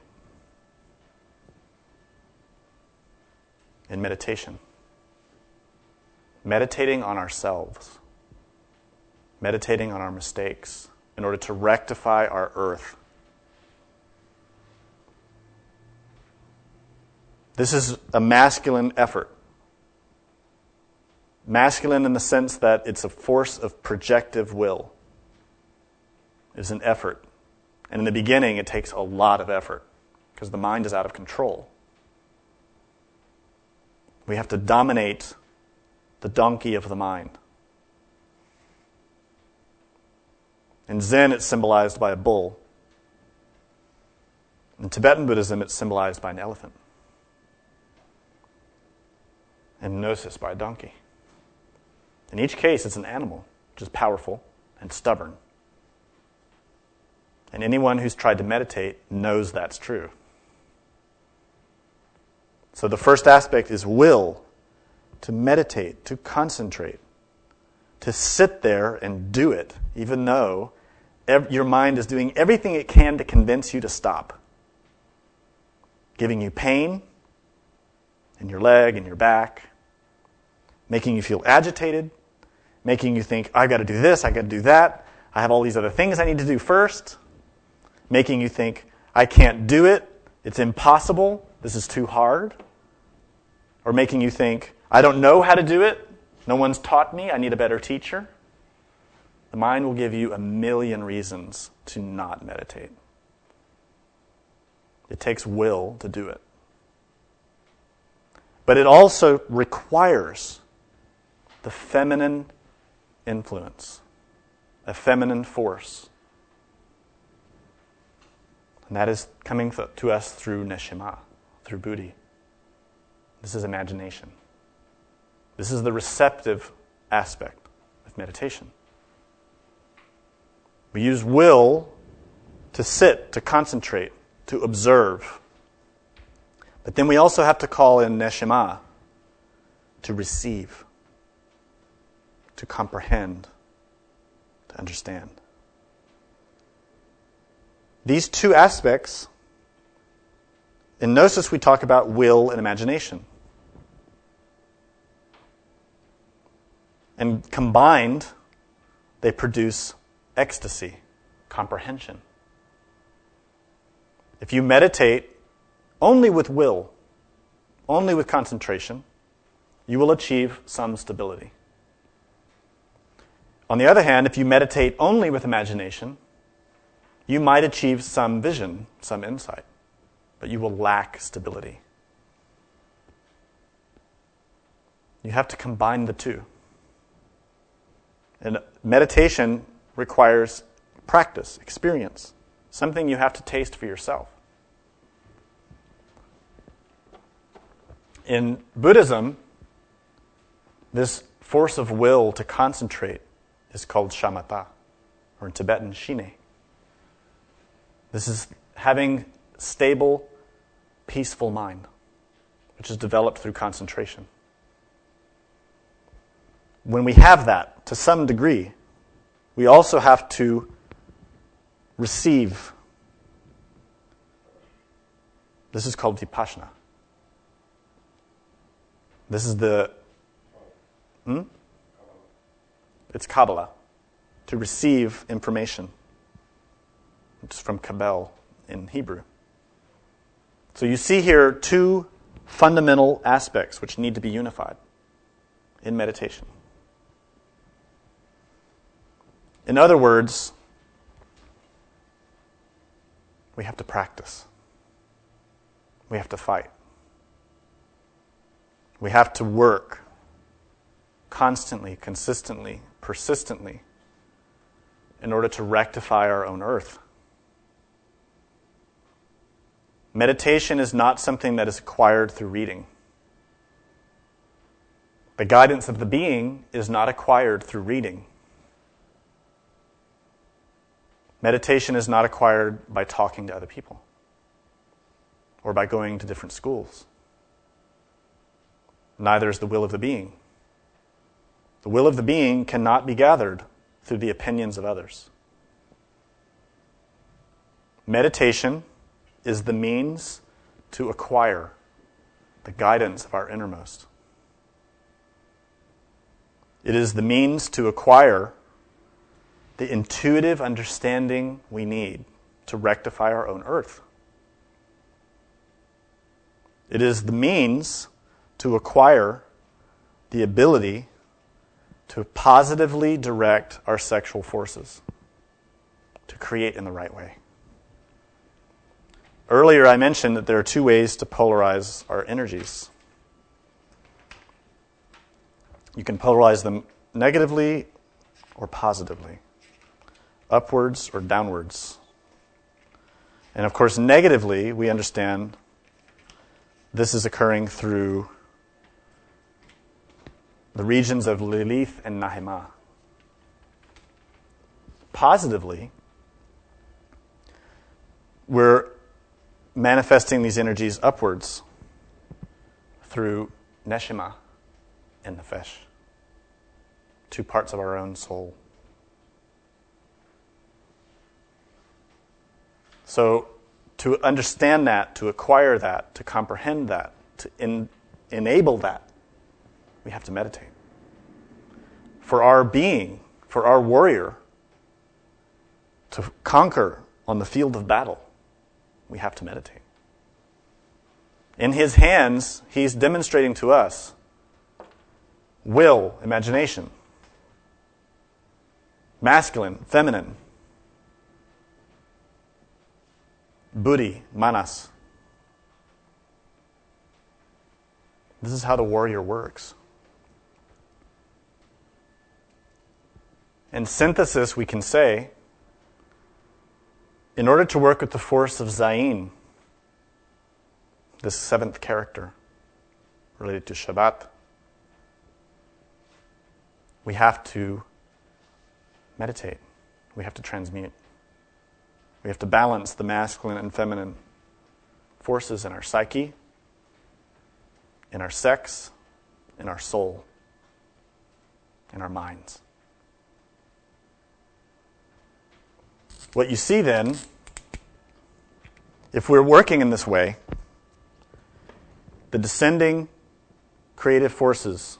in meditation. Meditating on ourselves. Meditating on our mistakes in order to rectify our earth. This is a masculine effort. Masculine in the sense that it's a force of projective will. It's an effort. And in the beginning, it takes a lot of effort because the mind is out of control. We have to dominate the donkey of the mind. In Zen, it's symbolized by a bull. In Tibetan Buddhism, it's symbolized by an elephant. And Gnosis by a donkey. In each case, it's an animal, which is powerful and stubborn. And anyone who's tried to meditate knows that's true. So the first aspect is will, to meditate, to concentrate, to sit there and do it, even though your mind is doing everything it can to convince you to stop. Giving you pain in your leg, in your back, making you feel agitated, making you think, I've got to do this, I've got to do that, I have all these other things I need to do first, making you think, I can't do it, it's impossible, this is too hard, or making you think, I don't know how to do it, no one's taught me, I need a better teacher. The mind will give you a million reasons to not meditate. It takes will to do it. But it also requires the feminine influence, a feminine force. And that is coming to us through neshama, through buddhi. This is imagination. This is the receptive aspect of meditation. We use will to sit, to concentrate, to observe. But then we also have to call in neshama to receive, to comprehend, to understand. These two aspects, in Gnosis we talk about will and imagination. And combined, they produce ecstasy, comprehension. If you meditate only with will, only with concentration, you will achieve some stability. On the other hand, if you meditate only with imagination, you might achieve some vision, some insight, but you will lack stability. You have to combine the two. And meditation requires practice, experience, something you have to taste for yourself. In Buddhism, this force of will to concentrate is called shamatha, or in Tibetan, shine. This is having stable, peaceful mind, which is developed through concentration. when we have that to some degree, we also have to receive. This is called vipassana. This is it's Kabbalah, to receive information. It's from Kabel in Hebrew. So you see here two fundamental aspects which need to be unified in meditation. In other words, we have to practice. We have to fight. We have to work constantly, consistently, persistently in order to rectify our own earth. Meditation is not something that is acquired through reading. The guidance of the being is not acquired through reading. Meditation is not acquired by talking to other people or by going to different schools. Neither is the will of the being. The will of the being cannot be gathered through the opinions of others. Meditation is the means to acquire the guidance of our innermost. It is the means to acquire the intuitive understanding we need to rectify our own earth. It is the means to acquire the ability to positively direct our sexual forces, to create in the right way. Earlier I mentioned that there are two ways to polarize our energies. You can polarize them negatively or positively, upwards or downwards. And of course, negatively, we understand this is occurring through the regions of Lilith and Nahima. Positively, we're manifesting these energies upwards through Neshima and Nefesh, two parts of our own soul. So to understand that, to acquire that, to comprehend that, to enable that, we have to meditate. For our being, for our warrior, to conquer on the field of battle, we have to meditate. In his hands, he's demonstrating to us will, imagination, masculine, feminine, buddhi, manas. This is how the warrior works. In synthesis, we can say, in order to work with the force of Zayin, this seventh character related to Shabbat, we have to meditate. We have to transmute. We have to balance the masculine and feminine forces in our psyche, in our sex, in our soul, in our minds. What you see then, if we're working in this way, the descending creative forces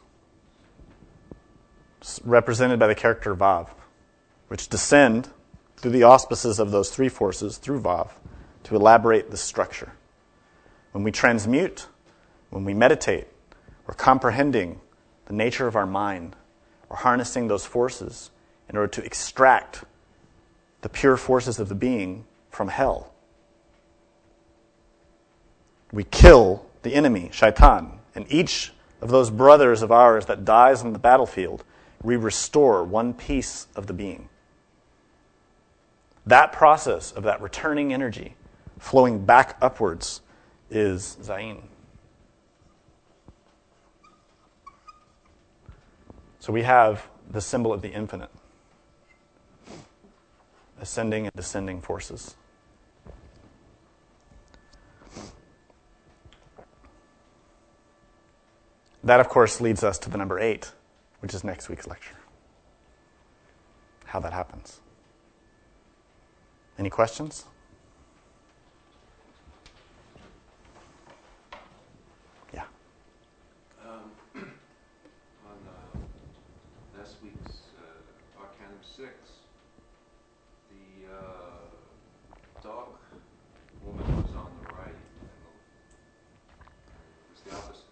represented by the character Vav, which descend through the auspices of those three forces through Vav to elaborate the structure. When we transmute, when we meditate, we're comprehending the nature of our mind. We're harnessing those forces in order to extract the pure forces of the being from hell. We kill the enemy, Shaitan, and each of those brothers of ours that dies on the battlefield, we restore one piece of the being. That process of that returning energy flowing back upwards is Zayin. So we have the symbol of the infinite, ascending and descending forces. That, of course, leads us to the number 8, which is next week's lecture. How that happens. Any questions? Yeah. On last week's Arcanum 6, the dog woman was on the right, and it was the opposite.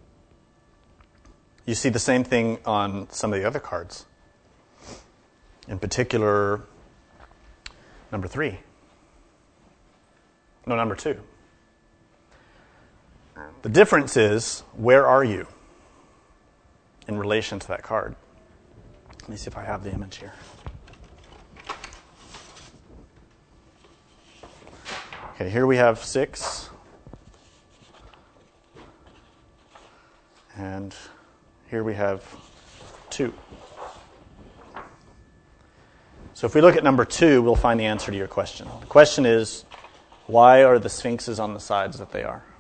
You see the same thing on some of the other cards. In particular, number 3. No, number 2. The difference is, where are you in relation to that card? Let me see if I have the image here. Okay, here we have 6. And here we have 2. So if we look at number 2, we'll find the answer to your question. The question is, why are the sphinxes on the sides that they are?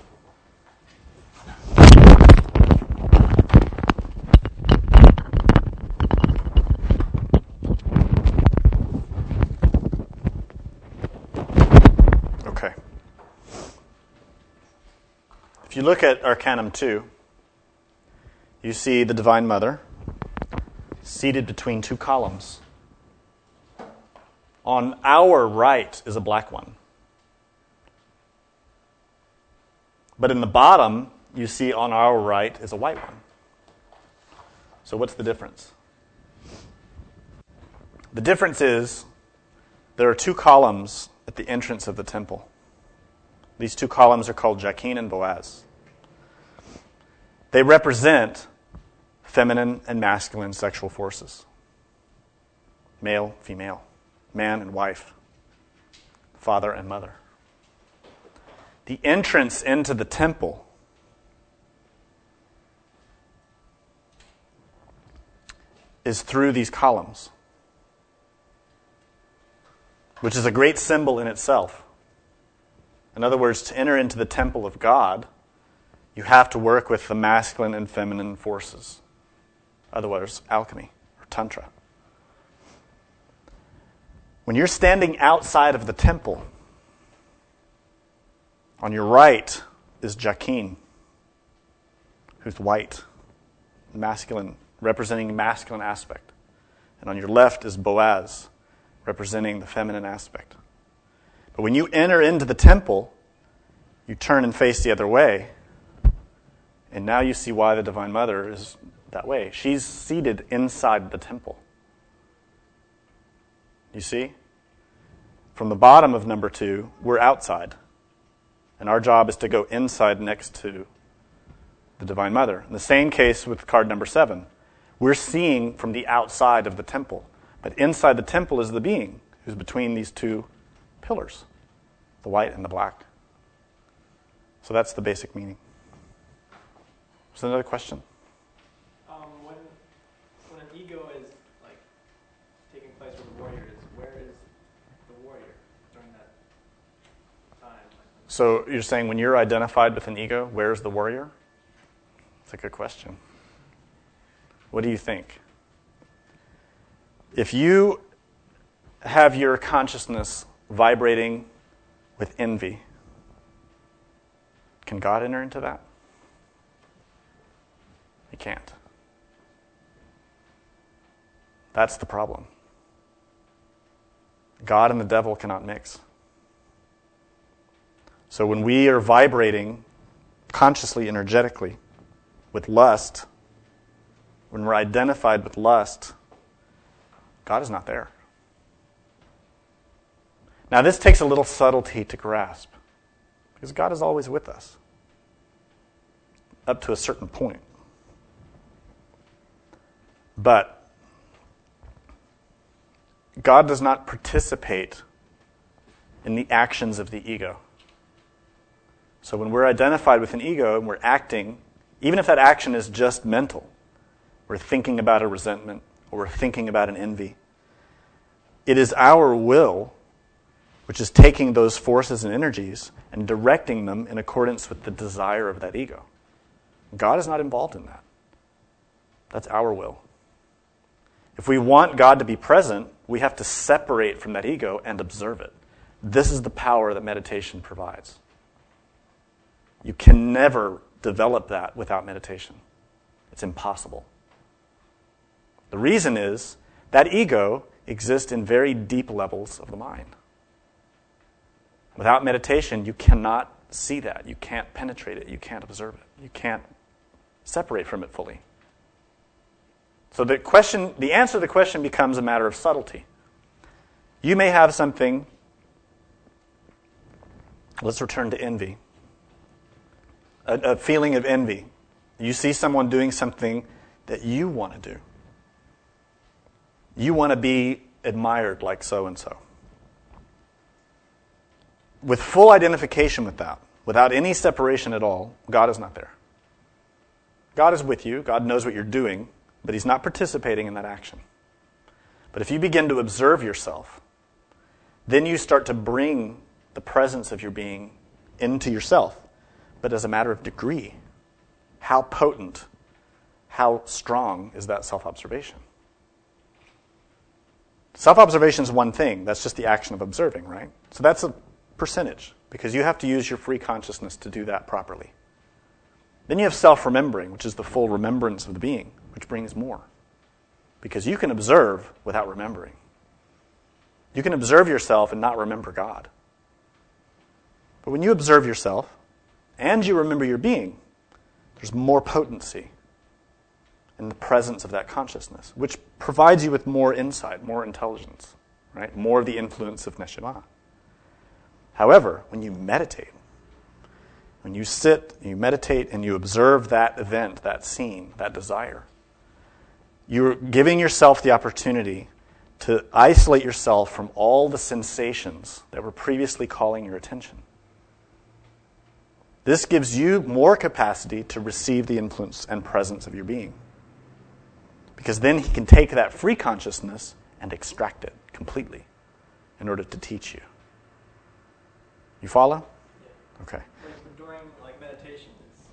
Okay. If you look at Arcanum 2, you see the Divine Mother seated between 2 columns. On our right is a black one. But in the bottom, you see on our right is a white one. So what's the difference? The difference is there are 2 columns at the entrance of the temple. These 2 columns are called Jachin and Boaz. They represent feminine and masculine sexual forces. Male, female. Man and wife, father and mother. The entrance into the temple is through these columns, which is a great symbol in itself. In other words, to enter into the temple of God, you have to work with the masculine and feminine forces. Otherwise, alchemy or tantra. When you're standing outside of the temple, on your right is Jachin, who's white, masculine, representing masculine aspect. And on your left is Boaz, representing the feminine aspect. But when you enter into the temple, you turn and face the other way. And now you see why the Divine Mother is that way. She's seated inside the temple. You see? From the bottom of number 2, we're outside. And our job is to go inside next to the Divine Mother. In the same case with card number 7. We're seeing from the outside of the temple. But inside the temple is the being who's between these 2 pillars, the white and the black. So that's the basic meaning. Is there another question? When an ego is like taking place where the warrior is, where is the warrior during that time? So you're saying when you're identified with an ego, where's the warrior? That's a good question. What do you think? If you have your consciousness vibrating with envy, can God enter into that? He can't. That's the problem. God and the devil cannot mix. So when we are vibrating consciously, energetically, with lust, when we're identified with lust, God is not there. Now this takes a little subtlety to grasp, because God is always with us, up to a certain point. But God does not participate in the actions of the ego. So when we're identified with an ego and we're acting, even if that action is just mental, we're thinking about a resentment or we're thinking about an envy, it is our will which is taking those forces and energies and directing them in accordance with the desire of that ego. God is not involved in that. That's our will. If we want God to be present, we have to separate from that ego and observe it. This is the power that meditation provides. You can never develop that without meditation. It's impossible. The reason is that ego exists in very deep levels of the mind. Without meditation, you cannot see that. You can't penetrate it. You can't observe it. You can't separate from it fully. So the answer to the question becomes a matter of subtlety. You may have something. Let's return to envy. A feeling of envy. You see someone doing something that you want to do. You want to be admired like so-and-so. With full identification with that, without any separation at all, God is not there. God is with you. God knows what you're doing, but He's not participating in that action. But if you begin to observe yourself, then you start to bring the presence of your being into yourself, but as a matter of degree. How potent, how strong is that self-observation? Self-observation is one thing. That's just the action of observing, right? So that's a percentage, because you have to use your free consciousness to do that properly. Then you have self-remembering, which is the full remembrance of the being, which brings more. Because you can observe without remembering. You can observe yourself and not remember God. But when you observe yourself and you remember your being, there's more potency in the presence of that consciousness, which provides you with more insight, more intelligence, right? More of the influence of Neshama. However, when you meditate, when you sit, you meditate, and you observe that event, that scene, that desire, you're giving yourself the opportunity to isolate yourself from all the sensations that were previously calling your attention. This gives you more capacity to receive the influence and presence of your being. Because then he can take that free consciousness and extract it completely in order to teach you. You follow? Yeah. Okay. During meditation,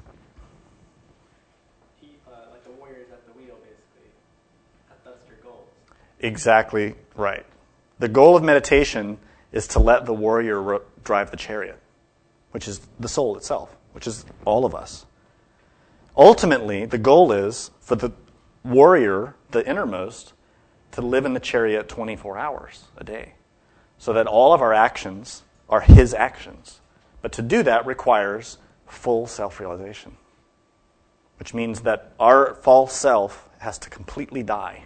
like the warriors at the wheel, basically. That's their goals. Exactly right. The goal of meditation is to let the warrior drive the chariot, which is the soul itself, which is all of us. Ultimately, the goal is for the warrior, the innermost, to live in the chariot 24 hours a day, so that all of our actions are his actions. But to do that requires full self-realization, which means that our false self has to completely die.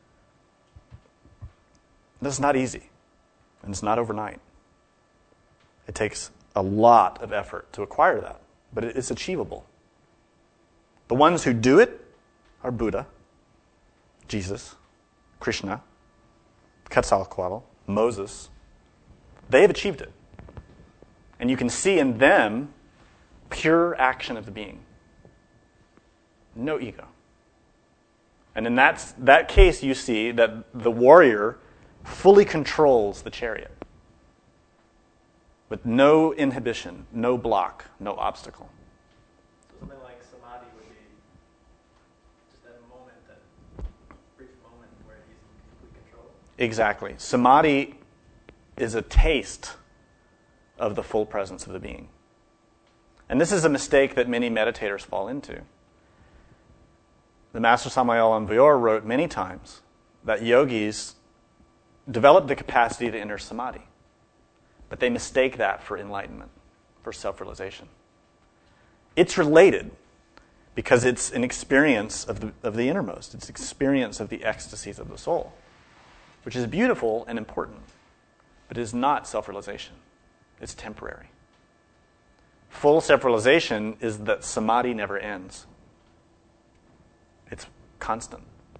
This is not easy, and it's not overnight. It takes a lot of effort to acquire that, but it's achievable. The ones who do it are Buddha, Jesus, Krishna, Quetzalcoatl, Moses. They have achieved it. And you can see in them pure action of the being. No ego. And in that case, you see that the warrior fully controls the chariot with no inhibition, no block, no obstacle. So something like samadhi would be just that moment, that brief moment where he's in complete control. Exactly. Samadhi is a taste of the full presence of the being. And this is a mistake that many meditators fall into. The Master Samael Aun Weor wrote many times that yogis develop the capacity to enter samadhi, but they mistake that for enlightenment, for self-realization. It's related because it's an experience of the innermost. It's experience of the ecstasies of the soul, which is beautiful and important, but it is not self-realization. It's temporary. Full self-realization is that samadhi never ends. It's constant.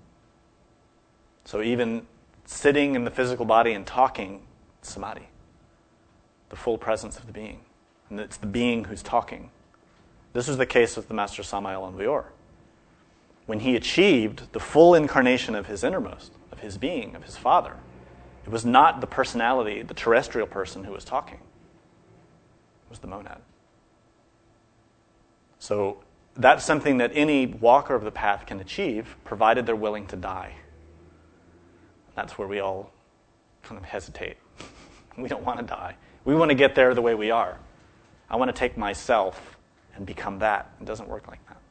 So even sitting in the physical body and talking, samadhi, the full presence of the being. And it's the being who's talking. This was the case with the Master Samael Aun Weor. When he achieved the full incarnation of his innermost, of his being, of his Father, it was not the personality, the terrestrial person who was talking. It was the monad. So that's something that any walker of the path can achieve, provided they're willing to die. That's where we all kind of hesitate. We don't want to die. We want to get there the way we are. I want to take myself and become that. It doesn't work like that.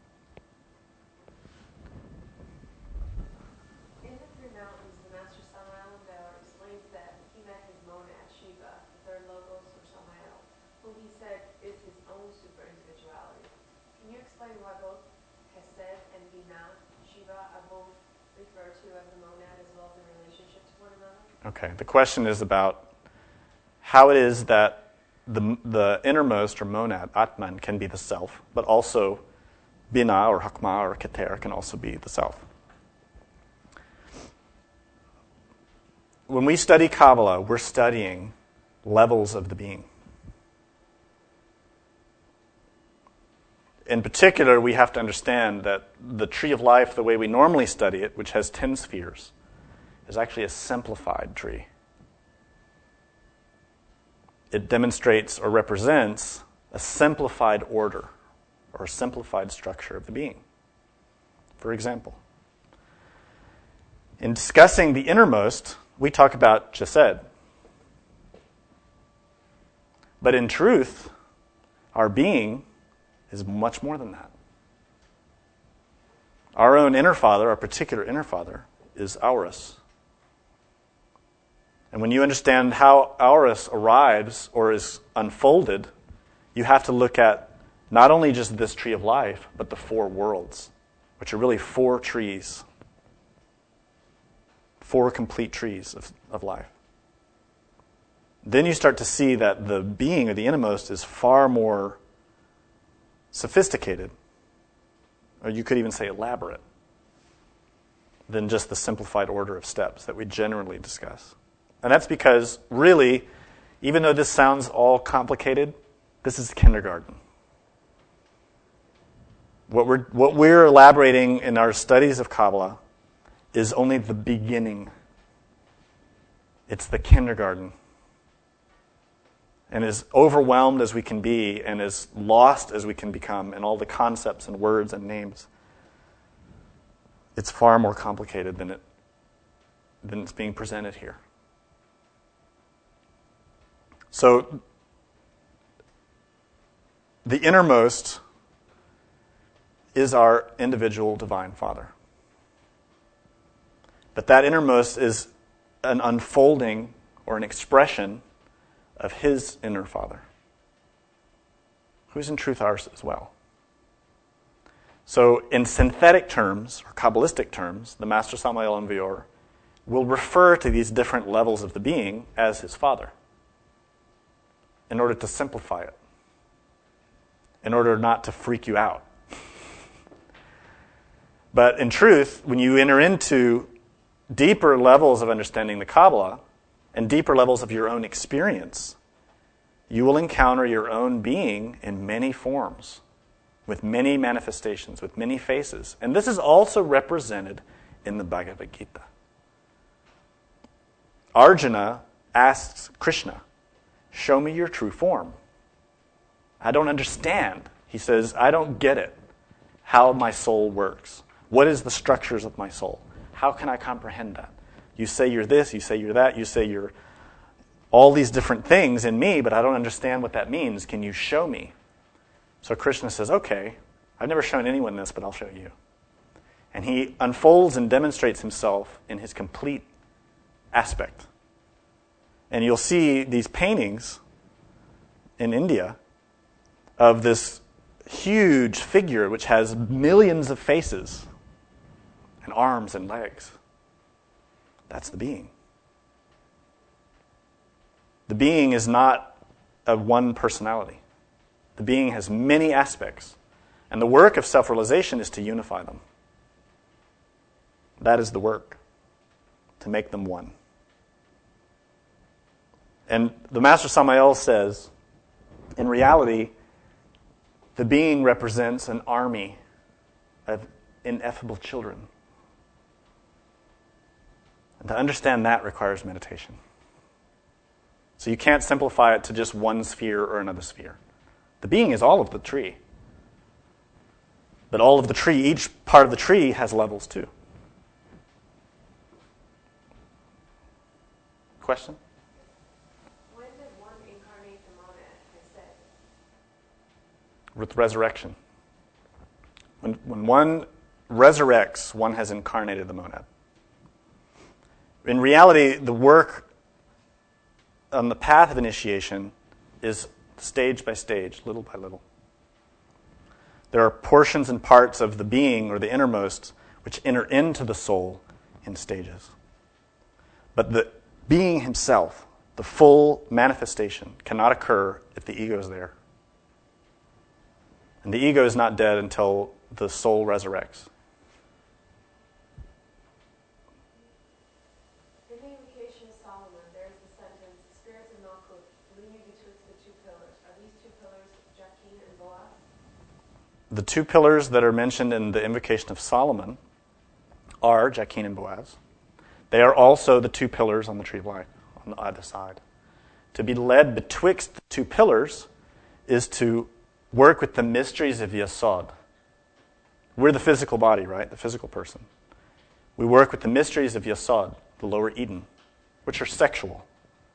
In the Three Mountains, the Master Samael explains that he met his monad, Shiva, the third logos or Samael, who he said is his own super individuality. Can you explain why both Hesed and Binah, Shiva, are both referred to as the monad as well as in relationship to one another? Okay, the question is about how it is that the innermost or monad, Atman, can be the self, but also Binah or Hakma or Keter can also be the self. When we study Kabbalah, we're studying levels of the being. In particular, we have to understand that the tree of life, the way we normally study it, which has 10 spheres, is actually a simplified tree. It demonstrates or represents a simplified order or a simplified structure of the being. For example, in discussing the innermost, we talk about Chesed. But in truth, our being is much more than that. Our own inner father, our particular inner father, is Auros. And when you understand how Auros arrives or is unfolded, you have to look at not only just this tree of life, but the 4 worlds, which are really 4 trees, 4 complete trees of life. Then you start to see that the being of the innermost is far more sophisticated, or you could even say elaborate, than just the simplified order of steps that we generally discuss. And that's because, really, even though this sounds all complicated, this is kindergarten. What we're elaborating in our studies of Kabbalah is only the beginning. It's the kindergarten. And as overwhelmed as we can be and as lost as we can become in all the concepts and words and names, it's far more complicated than it's being presented here. So, the innermost is our individual Divine Father. But that innermost is an unfolding or an expression of His inner Father, who's in truth ours as well. So, in synthetic terms, or Kabbalistic terms, the Master Samael Aun Weor will refer to these different levels of the being as his Father, in order to simplify it, in order not to freak you out. But in truth, when you enter into deeper levels of understanding the Kabbalah and deeper levels of your own experience, you will encounter your own being in many forms, with many manifestations, with many faces. And this is also represented in the Bhagavad Gita. Arjuna asks Krishna, "Show me your true form. I don't understand." He says, "I don't get it, how my soul works. What is the structures of my soul? How can I comprehend that? You say you're this, you say you're that, you say you're all these different things in me, but I don't understand what that means. Can you show me?" So Krishna says, "Okay, I've never shown anyone this, but I'll show you." And he unfolds and demonstrates himself in his complete aspect. And you'll see these paintings in India of this huge figure which has millions of faces and arms and legs. That's the being. The being is not of one personality. The being has many aspects. And the work of self-realization is to unify them. That is the work, to make them one. And the Master Samael says, in reality, the being represents an army of ineffable children. And to understand that requires meditation. So you can't simplify it to just one sphere or another sphere. The being is all of the tree. But all of the tree, each part of the tree has levels too. Question? When did one incarnate the monad, they said? With resurrection. When one resurrects, one has incarnated the monad. In reality, the work on the path of initiation is stage by stage, little by little. There are portions and parts of the being or the innermost which enter into the soul in stages. But the being himself, the full manifestation, cannot occur if the ego is there. And the ego is not dead until the soul resurrects. In the Invocation of Solomon, there is the sentence, spirits of Malkut, lead you betwixt the two pillars. Are these two pillars Jachin and Boaz? The two pillars that are mentioned in the Invocation of Solomon are Jachin and Boaz. They are also the two pillars on the tree of life, on either side. To be led betwixt the two pillars is to work with the mysteries of Yasod. We're the physical body, right? The physical person. We work with the mysteries of Yasod, the lower Eden, which are sexual.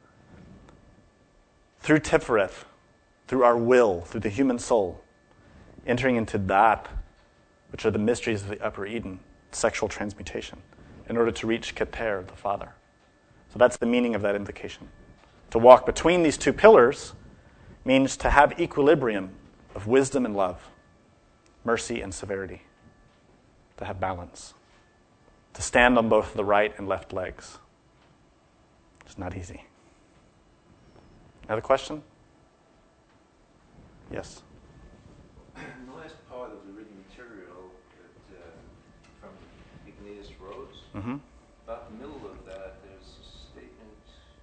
Through Tifereth, through our will, through the human soul, entering into that, which are the mysteries of the upper Eden, sexual transmutation, in order to reach Keter, the Father. So that's the meaning of that invocation. To walk between these two pillars means to have equilibrium of wisdom and love, mercy and severity, to have balance, to stand on both the right and left legs. It's not easy. Another question? Yes? In the last part of the written material from Ignatius Rhodes, about the middle of that, there's a statement.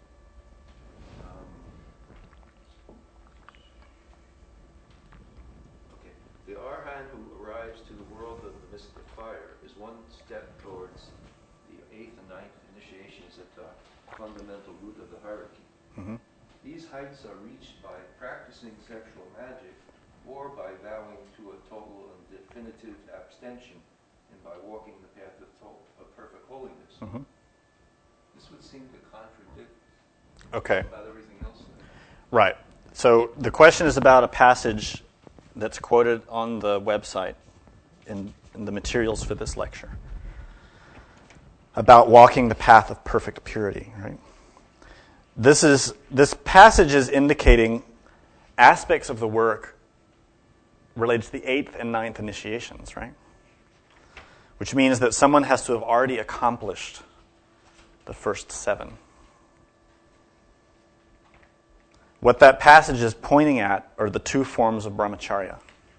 The Arhan who arrives to the world of the mystic fire is one step towards the 8th and 9th initiations at the fundamental root of the hierarchy. Mm-hmm. These heights are reached by practicing sexual magic or by vowing to a total and definitive abstention and by walking the path of perfect holiness. Mm-hmm. This would seem to contradict about everything else there. Right. So the question is about a passage that's quoted on the website in the materials for this lecture about walking the path of perfect purity, right? This passage is indicating aspects of the work related to the 8th and 9th initiations, right? Which means that someone has to have already accomplished the first 7. What that passage is pointing at are the two forms of brahmacharya,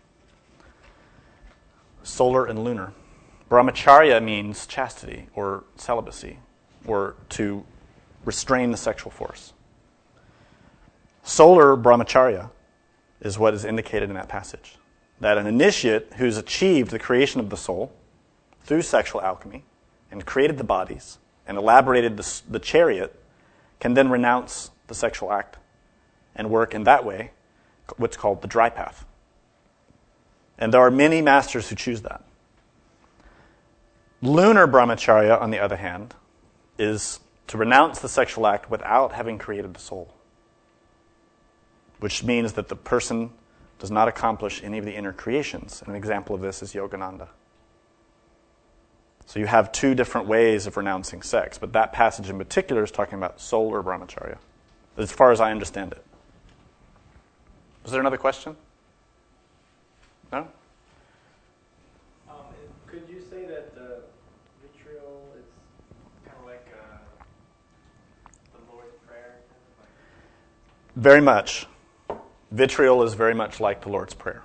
solar and lunar. Brahmacharya means chastity or celibacy, or to restrain the sexual force. Solar brahmacharya is what is indicated in that passage. That an initiate who's achieved the creation of the soul through sexual alchemy and created the bodies and elaborated the chariot can then renounce the sexual act and work in that way, what's called the dry path. And there are many masters who choose that. Lunar brahmacharya, on the other hand, is to renounce the sexual act without having created the soul, which means that the person does not accomplish any of the inner creations. And an example of this is Yogananda. So you have two different ways of renouncing sex, but that passage in particular is talking about solar brahmacharya, as far as I understand it. Was there another question? No? Could you say that vitriol is kind of like the Lord's Prayer? Very much. Vitriol is very much like the Lord's Prayer,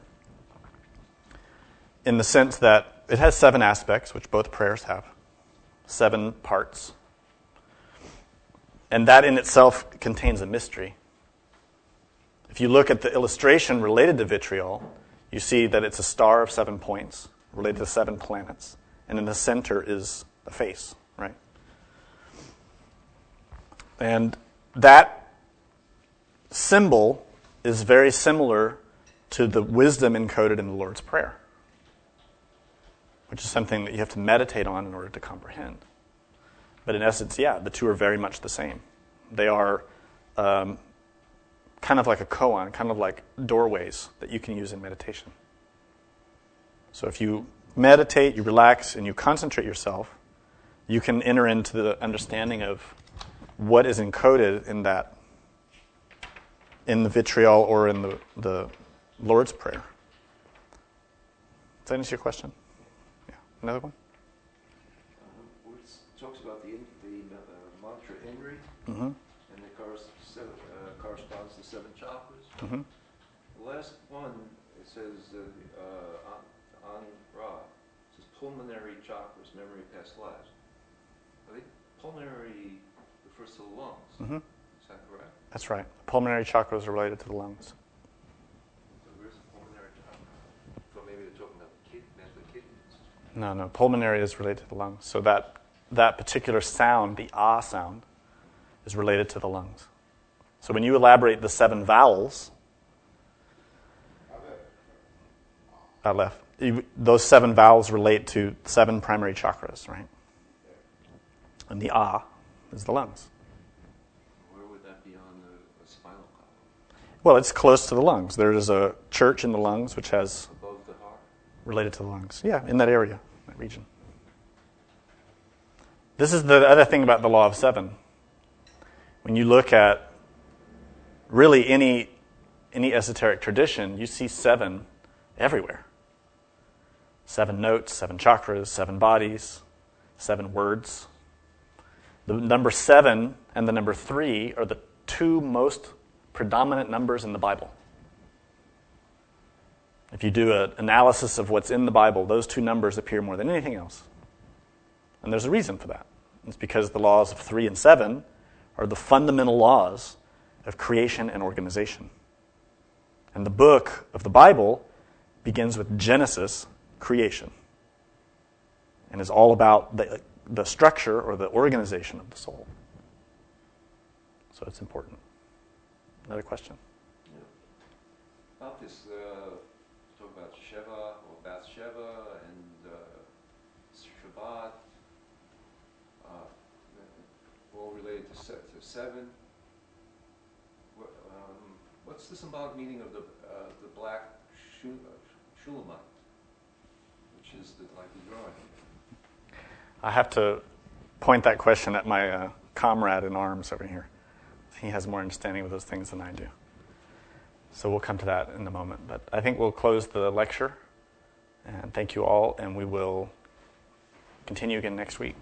in the sense that it has 7 aspects, which both prayers have, 7 parts. And that in itself contains a mystery. If you look at the illustration related to vitriol, you see that it's a star of 7 points related to 7 planets. And in the center is a face, right? And that symbol is very similar to the wisdom encoded in the Lord's Prayer. which is something that you have to meditate on in order to comprehend. But in essence, yeah, the two are very much the same. They are kind of like a koan, kind of like doorways that you can use in meditation. So if you meditate, you relax, and you concentrate yourself, you can enter into the understanding of what is encoded in that, in the vitriol or in the Lord's Prayer. Does that answer your question? Yeah. Another one? It talks about the mantra Indri, Mm-hmm. and it corresponds to 7 chakras. Mm-hmm. The last one, it says on Ra, it says pulmonary chakras, memory, past lives. I think pulmonary refers to the lungs. Mm-hmm. Is that correct? That's right. Pulmonary chakras are related to the lungs. So where's the pulmonary chakra? So maybe they're talking about the kidneys. No. Pulmonary is related to the lungs. So that particular sound, the ah sound, is related to the lungs. So when you elaborate the 7 vowels, left, those 7 vowels relate to 7 primary chakras, right? And the ah is the lungs. Where would that be on the spinal column? Well, it's close to the lungs. There is a church in the lungs which has Above the heart? related to the lungs. Yeah, in that area, that region. This is the other thing about the law of 7. When you look at really any esoteric tradition, you see 7 everywhere. 7 notes, 7 chakras, 7 bodies, 7 words. The number 7 and the number 3 are the 2 most predominant numbers in the Bible. If you do an analysis of what's in the Bible, those 2 numbers appear more than anything else. And there's a reason for that. It's because the laws of 3 and 7 are the fundamental laws of creation and organization. And the book of the Bible begins with Genesis, creation, and is all about the structure or the organization of the soul. So it's important. Another question? Yeah. About this, talk about Sheva or Bathsheba and Shabbat, all related to 7. What's the symbolic meaning of the black Shulamite, which is like the drawing? I have to point that question at my comrade in arms over here. He has more understanding of those things than I do. So we'll come to that in a moment. But I think we'll close the lecture. And thank you all, and we will continue again next week.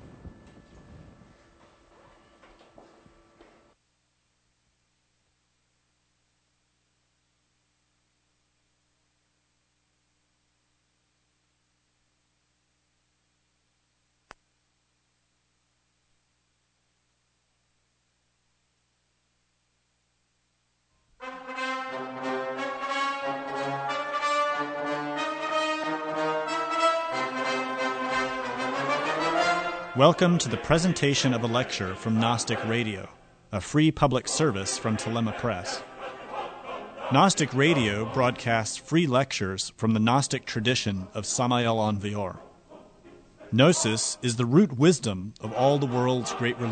Welcome to the presentation of a lecture from Gnostic Radio, a free public service from Telema Press. Gnostic Radio broadcasts free lectures from the Gnostic tradition of Samael Aun Weor. Gnosis is the root wisdom of all the world's great religions.